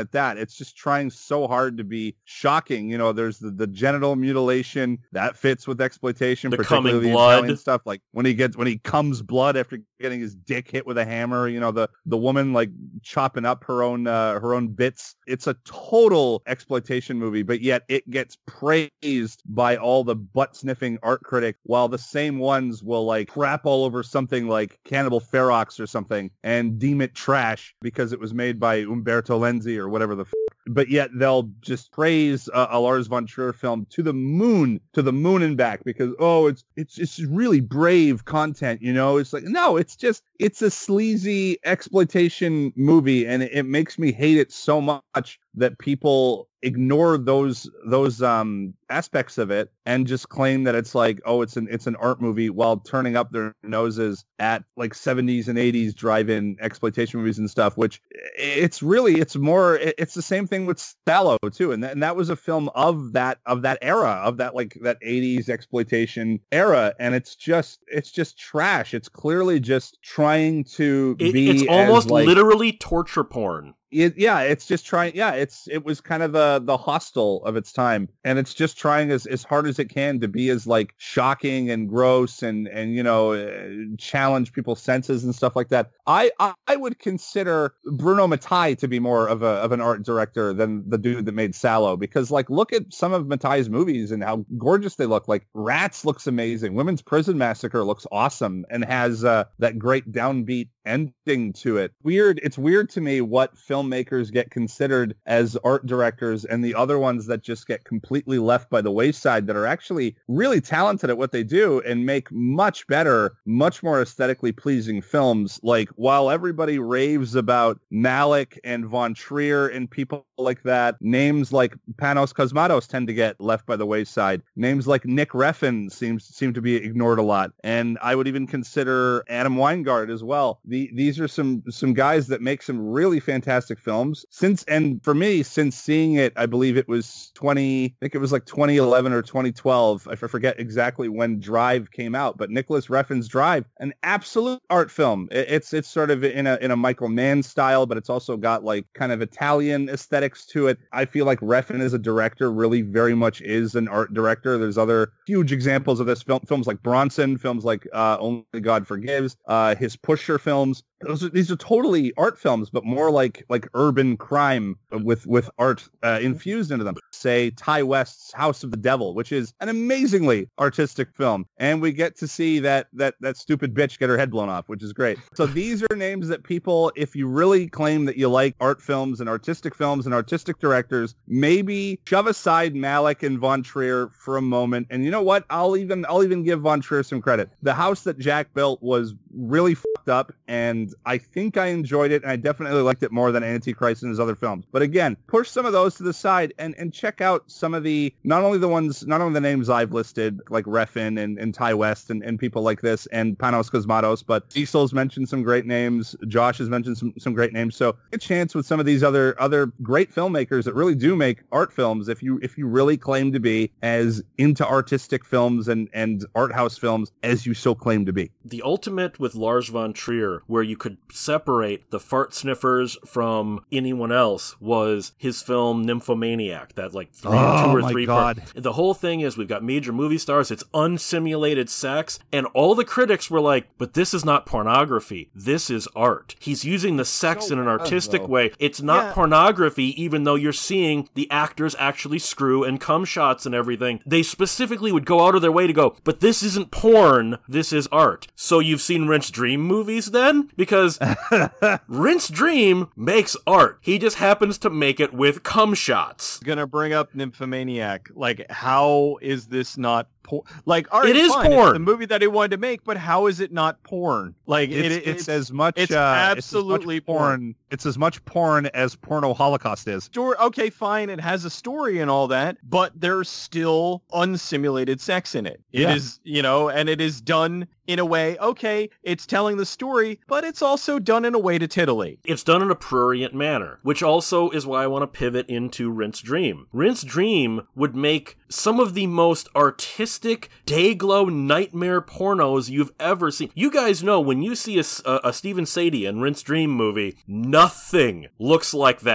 at that. It's just trying so hard to be shocking. You know, there's the, the genital mutilation that fits with exploitation, the particularly coming the blood Italian stuff. Like when he gets when he comes blood after getting his dick hit with a hammer. You know, the the woman like chopping up her own uh, her own bits. It's a total exploitation movie, but yet it gets praised by all the butt sniffing art critics, while the same ones will like crap all over something like Cannibal Ferox or something and deem it trash because it was made by Umberto Lenzi or whatever the f- but yet they'll just praise a, a Lars von Trier film to the moon, to the moon and back because, oh, it's it's it's really brave content, you know? It's like, no, it's just, it's a sleazy exploitation movie, and it, it makes me hate it so much that people ignore those those um aspects of it and just claim that it's like, oh, it's an it's an art movie, while turning up their noses at like seventies and eighties drive-in exploitation movies and stuff, which it's really it's more it's the same thing with Sallow too, and that, and that was a film of that of that era, of that like that eighties exploitation era, and it's just it's just trash. It's clearly just trying to it, be it's almost as, like, literally torture porn. It, yeah, it's just trying. Yeah, it's it was kind of the the Hostel of its time, and it's just trying as, as hard as it can to be as like shocking and gross and and you know uh, challenge people's senses and stuff like that. I, I I would consider Bruno Mattei to be more of a of an art director than the dude that made Sallow, because like look at some of Mattei's movies and how gorgeous they look. Like Rats looks amazing. Women's Prison Massacre looks awesome and has uh, that great downbeat ending to it. Weird. It's weird to me what filmmakers get considered as art directors and the other ones that just get completely left by the wayside that are actually really talented at what they do and make much better, much more aesthetically pleasing films. Like while everybody raves about Malick and Von Trier and people like that, names like Panos Cosmatos tend to get left by the wayside. Names like Nick Refn seems seem to be ignored a lot. And I would even consider Adam Weingart as well. The These are some some guys that make some really fantastic films. Since and for me, since seeing it, I believe it was twenty, I think it was like twenty eleven or twenty twelve. I forget exactly when Drive came out, but Nicholas Refn's Drive, an absolute art film. It's it's sort of in a in a Michael Mann style, but it's also got like kind of Italian aesthetics to it. I feel like Refn as a director really very much is an art director. There's other huge examples of this film, films like Bronson, films like uh, Only God Forgives, uh, his Pusher films. Those are, these are totally art films, but more like like urban crime with with art uh, infused into them. Say Ty West's House of the Devil, which is an amazingly artistic film, and we get to see that that that stupid bitch get her head blown off, which is great. So these are names that people, if you really claim that you like art films and artistic films and artistic directors, maybe shove aside Malick and Von Trier for a moment. And you know what? I'll even I'll even give Von Trier some credit. The house that Jack built was really fucked up, and I think I enjoyed it, and I definitely liked it more than Antichrist and his other films. But again, push some of those to the side and, and check out some of the, not only the ones, not only the names I've listed, like Refn and, and Ty West and, and people like this, and Panos Cosmatos, but Cecil's mentioned some great names. Josh has mentioned some, some great names. So a chance with some of these other other great filmmakers that really do make art films, if you if you really claim to be as into artistic films and, and art house films as you so claim to be. The ultimate with Lars von Trier, where you could separate the fart sniffers from anyone else, was his film Nymphomaniac, that like three, oh, two or my three God. part. The whole thing is we've got major movie stars, it's unsimulated sex, and all the critics were like, but this is not pornography, this is art. He's using the sex So in an bad, artistic though. way. It's not Yeah. pornography, even though you're seeing the actors actually screw and cum shots and everything. They specifically would go out of their way to go, but this isn't porn, this is art. So you've seen Rinse Dream movies then? Because Rinse Dream makes art. He just happens to make it with cum shots. Gonna bring up Nymphomaniac. Like, how is this not porn? Like, all right, It is fine, porn. It's the movie that he wanted to make, but how is it not porn? Like, It's, it, it's, as much it's uh, absolutely it's as much porn. It's as much porn as Porno Holocaust is. Story, okay, fine, it has a story and all that, but there's still unsimulated sex in it. It Yeah. is, you know, and it is done in a way, okay, it's telling the story, but it's also done in a way to titillate. It's done in a prurient manner, which also is why I want to pivot into Rinse Dream. Rinse Dream would make some of the most artistic, day-glow nightmare pornos you've ever seen. You guys know when you see a, a, a Stephen Sadie and Rinse Dream movie, nothing looks like that.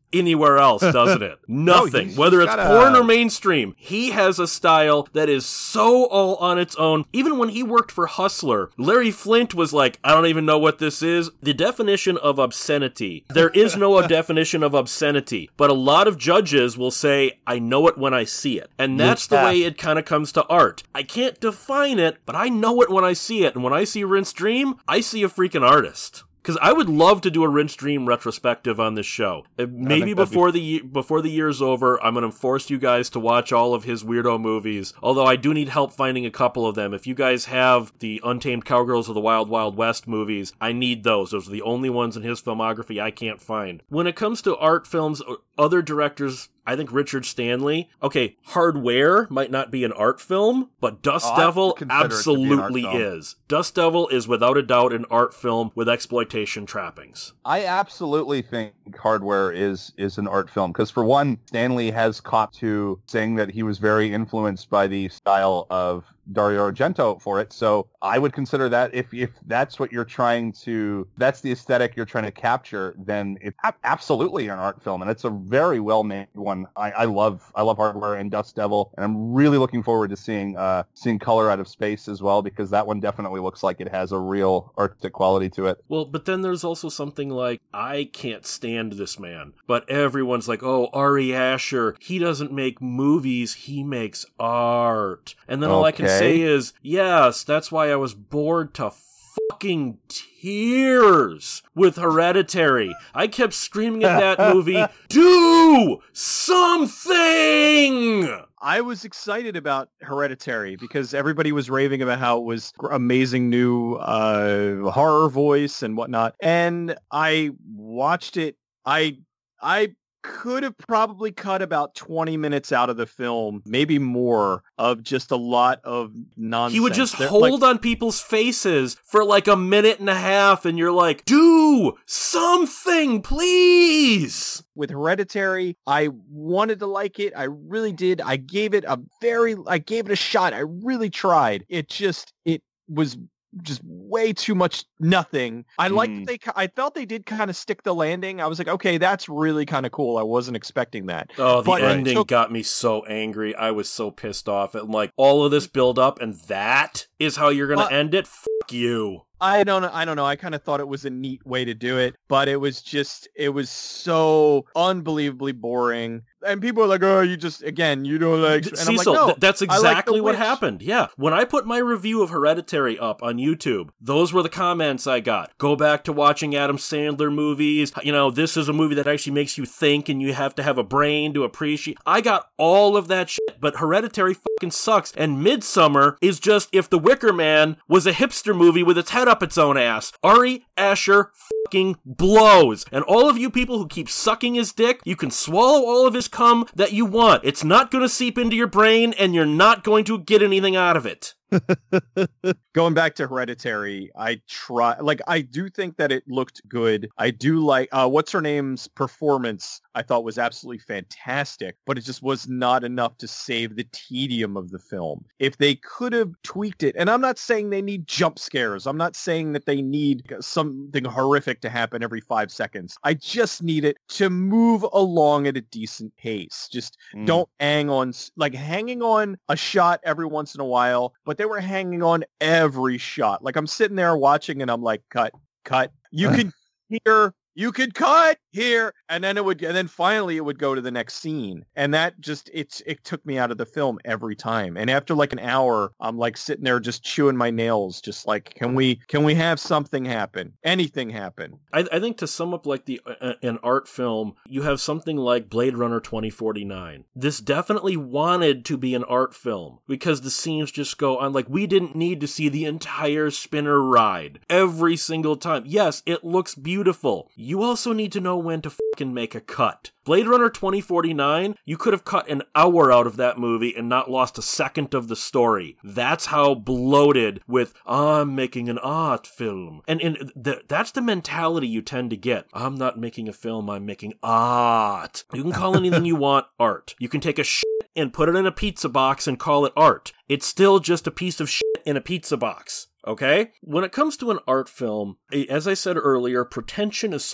anywhere else, doesn't it? Nothing. he's- Whether he's it's got porn a- or mainstream, he has a style that is so all on its own. Even when he worked for Hustler, Larry Flint was like, I don't even know what this is. The definition of obscenity. There is no definition of obscenity, but a lot of judges will say, I know it when I see it. And that's the Yeah. way it kind of comes to art. I can't define it, but I know it when I see it. And when I see Rinse Dream, I see a freaking artist. Because I would love to do a Rinse Dream retrospective on this show. Uh, Maybe think that'd be- before the ye- before the year's over, I'm going to force you guys to watch all of his weirdo movies. Although I do need help finding a couple of them. If you guys have the Untamed Cowgirls of the Wild Wild West movies, I need those. Those are the only ones in his filmography I can't find. When it comes to art films, other directors, I think Richard Stanley. Okay, Hardware might not be an art film, but Dust Oh, I Devil consider it to be an art absolutely film. is. Dust Devil is without a doubt an art film with exploitation trappings. I absolutely think Hardware is is an art film because, for one, Stanley has caught to saying that he was very influenced by the style of Dario Argento for it. So I would consider that if if that's what you're trying to, that's the aesthetic you're trying to capture, then it's a- absolutely an art film, and it's a very well made one. I, I love I love Hardware and Dust Devil, and I'm really looking forward to seeing uh seeing Color Out of Space as well, because that one definitely looks like it has a real artistic quality to it. Well, but then there's also something like, I can't stand this man, but everyone's like, oh, Ari Aster, he doesn't make movies, he makes art. And then all I can Okay. say is, yes, that's why I was bored to fucking tears with Hereditary. I kept screaming at that movie, do something! I was excited about Hereditary because everybody was raving about how it was gr- amazing new uh, horror voice and whatnot. And I watched it. I I could have probably cut about twenty minutes out of the film, maybe more, of just a lot of nonsense. He would just They're, hold like, on people's faces for like a minute and a half, and you're like, do something, please! with Hereditary, I wanted to like it. I really did. I gave it a very, I gave it a shot. I really tried. It just, it was just way too much nothing. I liked Mm. that they, ki- I felt they did kind of stick the landing. I was like, okay, that's really kind of cool. I wasn't expecting that. Oh, the But- ending so- got me so angry. I was so pissed off. And like, all of this build up, and that is how you're going to Uh, end it? Fuck you. I don't know. I don't know. I kind of thought it was a neat way to do it, but it was just, it was so unbelievably boring. And people are like, oh, you just, again, you don't like, and I'm like, Cecil, no, th- that's I like The exactly what Witch. happened. Yeah. When I put my review of Hereditary up on YouTube, those were the comments I got. Go back to watching Adam Sandler movies. You know, this is a movie that actually makes you think and you have to have a brain to appreciate. I got all of that shit, but Hereditary fucking sucks. And Midsummer is just if The Wicker Man was a hipster movie with its head up its own ass. Ari Aster fucking blows. And all of you people who keep sucking his dick, you can swallow all of his cum that you want. It's not going to seep into your brain, and you're not going to get anything out of it. Going back to Hereditary, I try, like, I do think that it looked good. I do like, uh, what's her name's performance, I thought was absolutely fantastic, but it just was not enough to save the tedium of the film. If they could have tweaked it, and I'm not saying they need jump scares. I'm not saying that they need something horrific to happen every five seconds. I just need it to move along at a decent pace. Just Mm. don't hang on, s- like hanging on a shot every once in a while, but they were hanging on every shot. Like I'm sitting there watching and I'm like, cut, cut. You can hear, you could cut here. And then it would, and then finally it would go to the next scene. And that just, it's, it took me out of the film every time. And after like an hour, I'm like sitting there just chewing my nails, just like, can we, can we have something happen? Anything happen? I, I think to sum up like the uh, an art film, you have something like Blade Runner twenty forty-nine. This definitely wanted to be an art film because the scenes just go on. Like, we didn't need to see the entire spinner ride every single time. Yes, it looks beautiful. You also need to know when to fucking make a cut. Blade Runner twenty forty-nine, you could have cut an hour out of that movie and not lost a second of the story. That's how bloated with, I'm making an art film. And, and th- that's the mentality you tend to get. I'm not making a film, I'm making art. You can call anything you want art. You can take a shit and put it in a pizza box and call it art. It's still just a piece of shit in a pizza box. Okay? When it comes to an art film, as I said earlier, pretension is sort of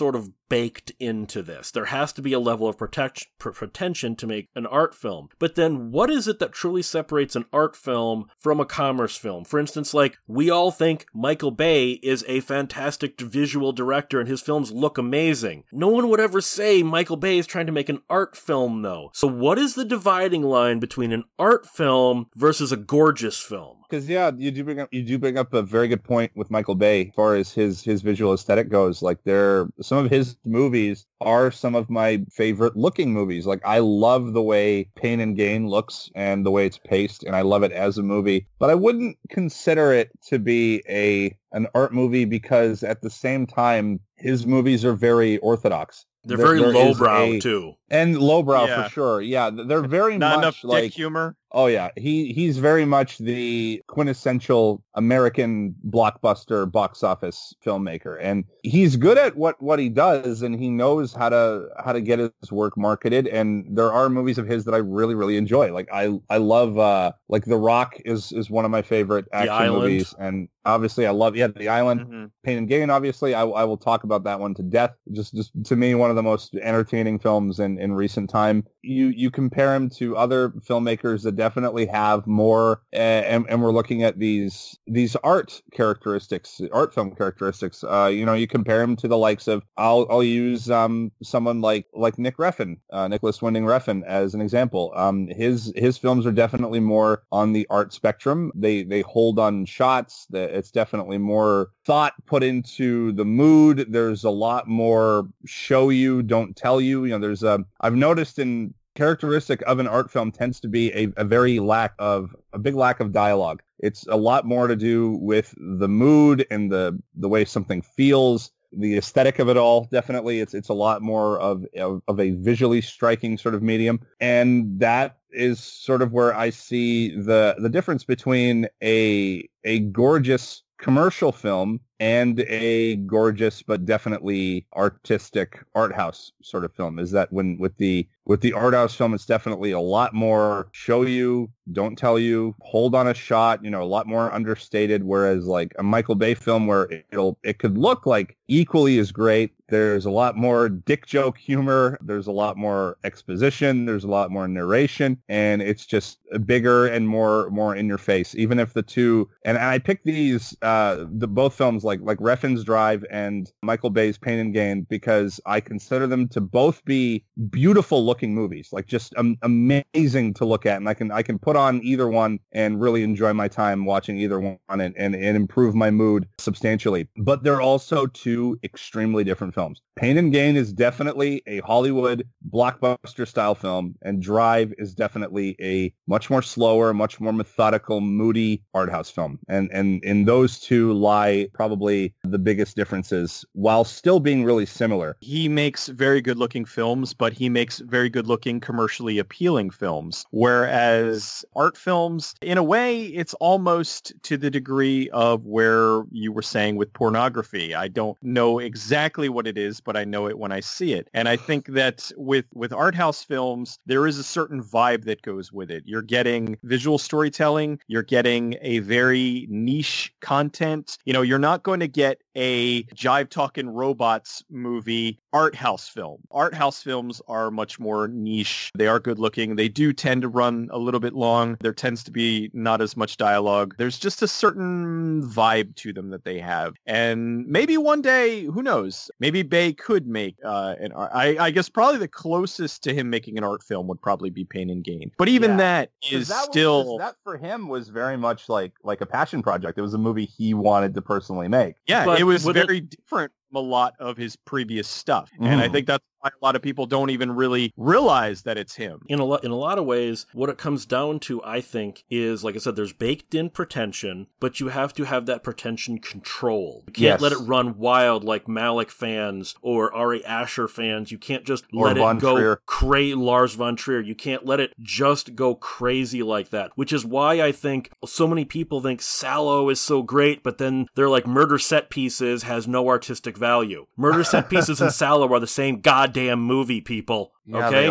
baked into this. There has to be a level of protect- pretension to make an art film. But then what is it that truly separates an art film from a commerce film? For instance, like, we all think Michael Bay is a fantastic visual director and his films look amazing. No one would ever say Michael Bay is trying to make an art film, though. So what is the dividing line between an art film versus a gorgeous film? Because yeah, you do bring up you do bring up a very good point with Michael Bay as far as his his visual aesthetic goes. Like, there, some of his movies are some of my favorite looking movies. Like, I love the way Pain and Gain looks and the way it's paced, and I love it as a movie. But I wouldn't consider it to be a an art movie because at the same time, his movies are very orthodox. They're there, very there lowbrow a, too, and lowbrow Yeah. for sure. Yeah, they're very Not much enough like dick humor. Oh yeah, he he's very much the quintessential American blockbuster box office filmmaker, and he's good at what, what he does, and he knows how to how to get his work marketed. And there are movies of his that I really really enjoy. Like I I love uh, like The Rock is is one of my favorite action Island. movies, and obviously I love yeah The Island, Mm-hmm. Pain and Gain. Obviously, I I will talk about that one to death. Just just to me, one of the most entertaining films in in recent time. You you compare him to other filmmakers that definitely have more, uh, and, and we're looking at these these art characteristics, art film characteristics. Uh, you know, you compare him to the likes of, I'll I'll use um someone like like Nick Refn, uh, Nicholas Winding Refn as an example. Um, his his films are definitely more on the art spectrum. They they hold on shots. It's definitely more thought put into the mood. There's a lot more show you, don't tell you. You know, there's a I've noticed in characteristic of an art film tends to be a, a very lack of a big lack of dialogue. It's a lot more to do with the mood and the the way something feels, the aesthetic of it all. Definitely, it's it's a lot more of of, of a visually striking sort of medium, and that is sort of where I see the the difference between a a gorgeous commercial film and a gorgeous but definitely artistic art house sort of film. Is that when with the with the art house film, it's definitely a lot more show you, don't tell you, hold on a shot, you know, a lot more understated. Whereas like a Michael Bay film where it'll it could look like equally as great. There's a lot more dick joke humor. There's a lot more exposition. There's a lot more narration, and it's just bigger and more more in your face. Even if the two, and, and I picked these uh, the both films like like Refn's Drive and Michael Bay's Pain and Gain because I consider them to both be beautiful looking movies, like just um, amazing to look at, and I can I can put on either one and really enjoy my time watching either one and and, and improve my mood substantially. But they're also two extremely different films. Pain and Gain is definitely a Hollywood blockbuster style film, and Drive is definitely a much more slower, much more methodical, moody art house film. And and in those two lie probably the biggest differences, while still being really similar. He makes very good looking films, but he makes very good looking commercially appealing films. Whereas art films, in a way, it's almost to the degree of where you were saying with pornography. I don't know exactly what it is, but I know it when I see it. And I think that with, with art house films, there is a certain vibe that goes with it. You're getting visual storytelling. You're getting a very niche content. You know, you're not going to get a jive talking robots movie art house film. Art house films are much more niche. They are good looking. They do tend to run a little bit long. There tends to be not as much dialogue. There's just a certain vibe to them that they have. And maybe one day, who knows, maybe Bay could make uh, an art. I, I guess probably the closest to him making an art film would probably be Pain and Gain. But even Yeah. that is that still... was, that for him was very much like like a passion project. It was a movie he wanted to personally make. Yeah, But it was would very different from a lot of his previous stuff. And I Mhm. think that's why a lot of people don't even really realize that it's him. In a lot, in a lot of ways, what it comes down to, I think, is, like I said, there's baked-in pretension, but you have to have that pretension controlled. You can't Yes. let it run wild like Malick fans or Ari Aster fans. You can't just Or let Von it go Trier. crazy, Lars von Trier. You can't let it just go crazy like that, which is why I think so many people think Salò is so great, but then they're like, Murder Set Pieces has no artistic value. Murder Set Pieces and Salò are the same goddamn movie, people. Yeah, Okay? they are.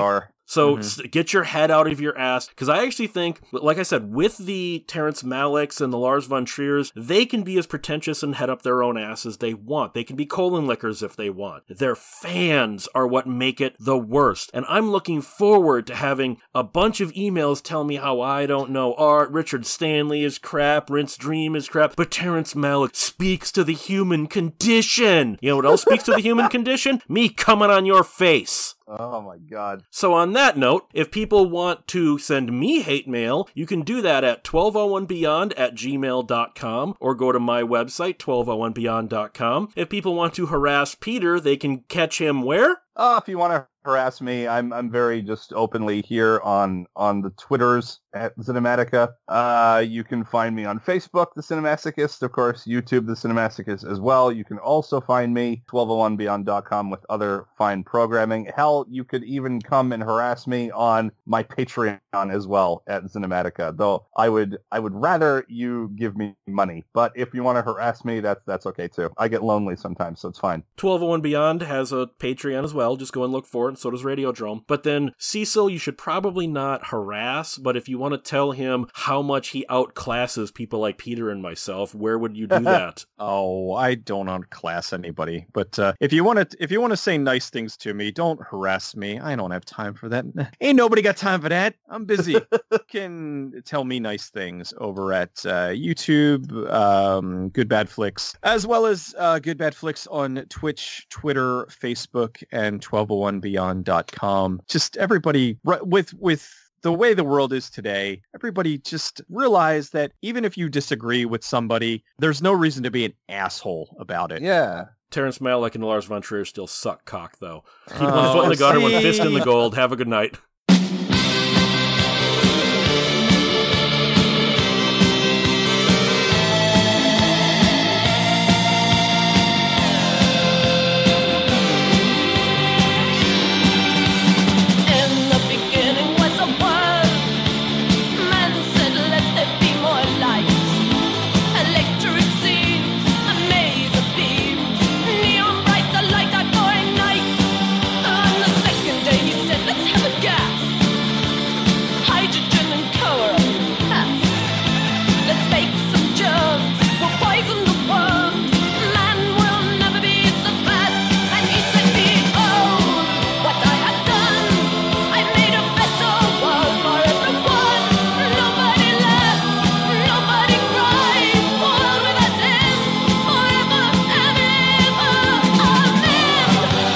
So Mhm. get your head out of your ass. Because I actually think, like I said, with the Terrence Malicks and the Lars von Triers, they can be as pretentious and head up their own ass as they want. They can be colon lickers if they want. Their fans are what make it the worst. And I'm looking forward to having a bunch of emails tell me how I don't know art, Richard Stanley is crap, Rint's Dream is crap, but Terrence Malick speaks to the human condition. You know what else speaks to the human condition? Me coming on your face. Oh my God. So on that note, if people want to send me hate mail, you can do that at twelve oh one beyond at gmail dot com or go to my website, twelve oh one beyond dot com. If people want to harass Peter, they can catch him where? Uh, if you want to harass me, I'm I'm very just openly here on on the Twitters at Cinematica. Uh, you can find me on Facebook, The Cinemasochist, of course, YouTube, The Cinemasochist as well. You can also find me twelve oh one beyond dot com with other fine programming. Hell, you could even come and harass me on my Patreon as well at Cinematica. Though I would I would rather you give me money, but if you want to harass me, that's that's okay too. I get lonely sometimes, so it's fine. twelve oh one Beyond has a Patreon as well. Just go and look for it, and so does Radiodrome. But then, Cecil, you should probably not harass, but if you want to tell him how much he outclasses people like Peter and myself, where would you do that? Oh, I don't outclass anybody. But uh, if you want to, if you want to say nice things to me, don't harass me. I don't have time for that. Ain't nobody got time for that. I'm busy. You can tell me nice things over at uh, YouTube, um, Good Bad Flicks, as well as uh, Good Bad Flicks on Twitch, Twitter, Facebook, and twelve oh one beyond dot com. Just everybody with with. The way the world is today, everybody just realize that even if you disagree with somebody, there's no reason to be an asshole about it. Yeah. Terrence Malick and Lars von Trier still suck cock, though. Keep Oh, one foot in the gutter, one see? fist in the gold. Have a good night. In the beginning was a world. Man said, let there be more light. Electric scenes, a maze of beams. Neon bright, the light I bore at night. On the second day he said, let's have a gas. Hydrogen and coal pass. Let's make some germs. We'll poison the world. Man will never be surpassed. And he said, behold what I have done. I made a better world for everyone. Nobody laughed, nobody cried. All without end, forever and ever. Amen.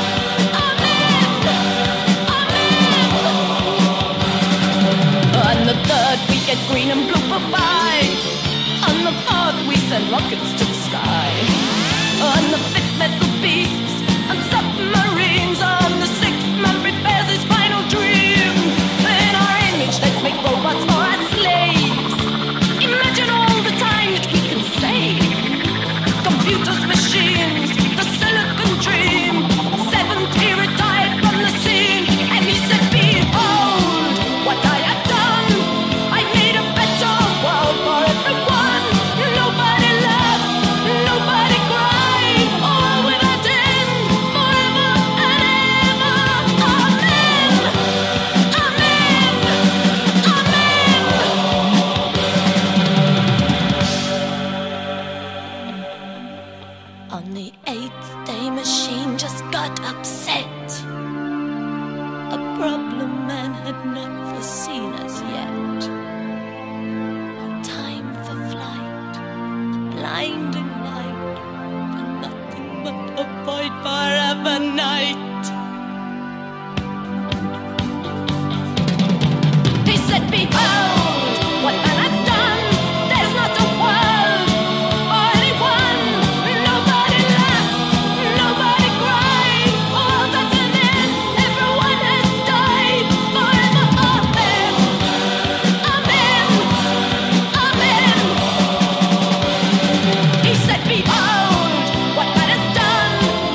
Amen. Amen. On the third we get green and blue for five. On the fourth we send rockets to the sky. On the fifth metal beasts and submarines. On the sixth man prepares his final dream. In our image let's make robots for our slaves. Imagine all the time that we can save. Computers, machines, the silicon dream. Seventh he retired from the scene. And he said, behold what I have done. I made a better world for everyone. Nobody laughed, nobody cried. All without end, forever and ever. Amen. Amen. Amen. On the eighth day, machine just got upset. A problem man had not foreseen as yet. No time for flight, a blinding light, and nothing but a void forever night. He said, behold what man has done. There's not a world for anyone. Nobody laughed, nobody cried. All that's an end, everyone has died. Forever, amen. Amen. Amen. He said, behold what man has done.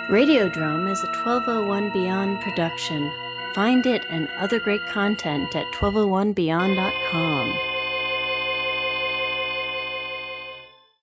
Radiodrome is a twelve oh one Beyond production. Find it and other great content at twelve oh one beyond dot com.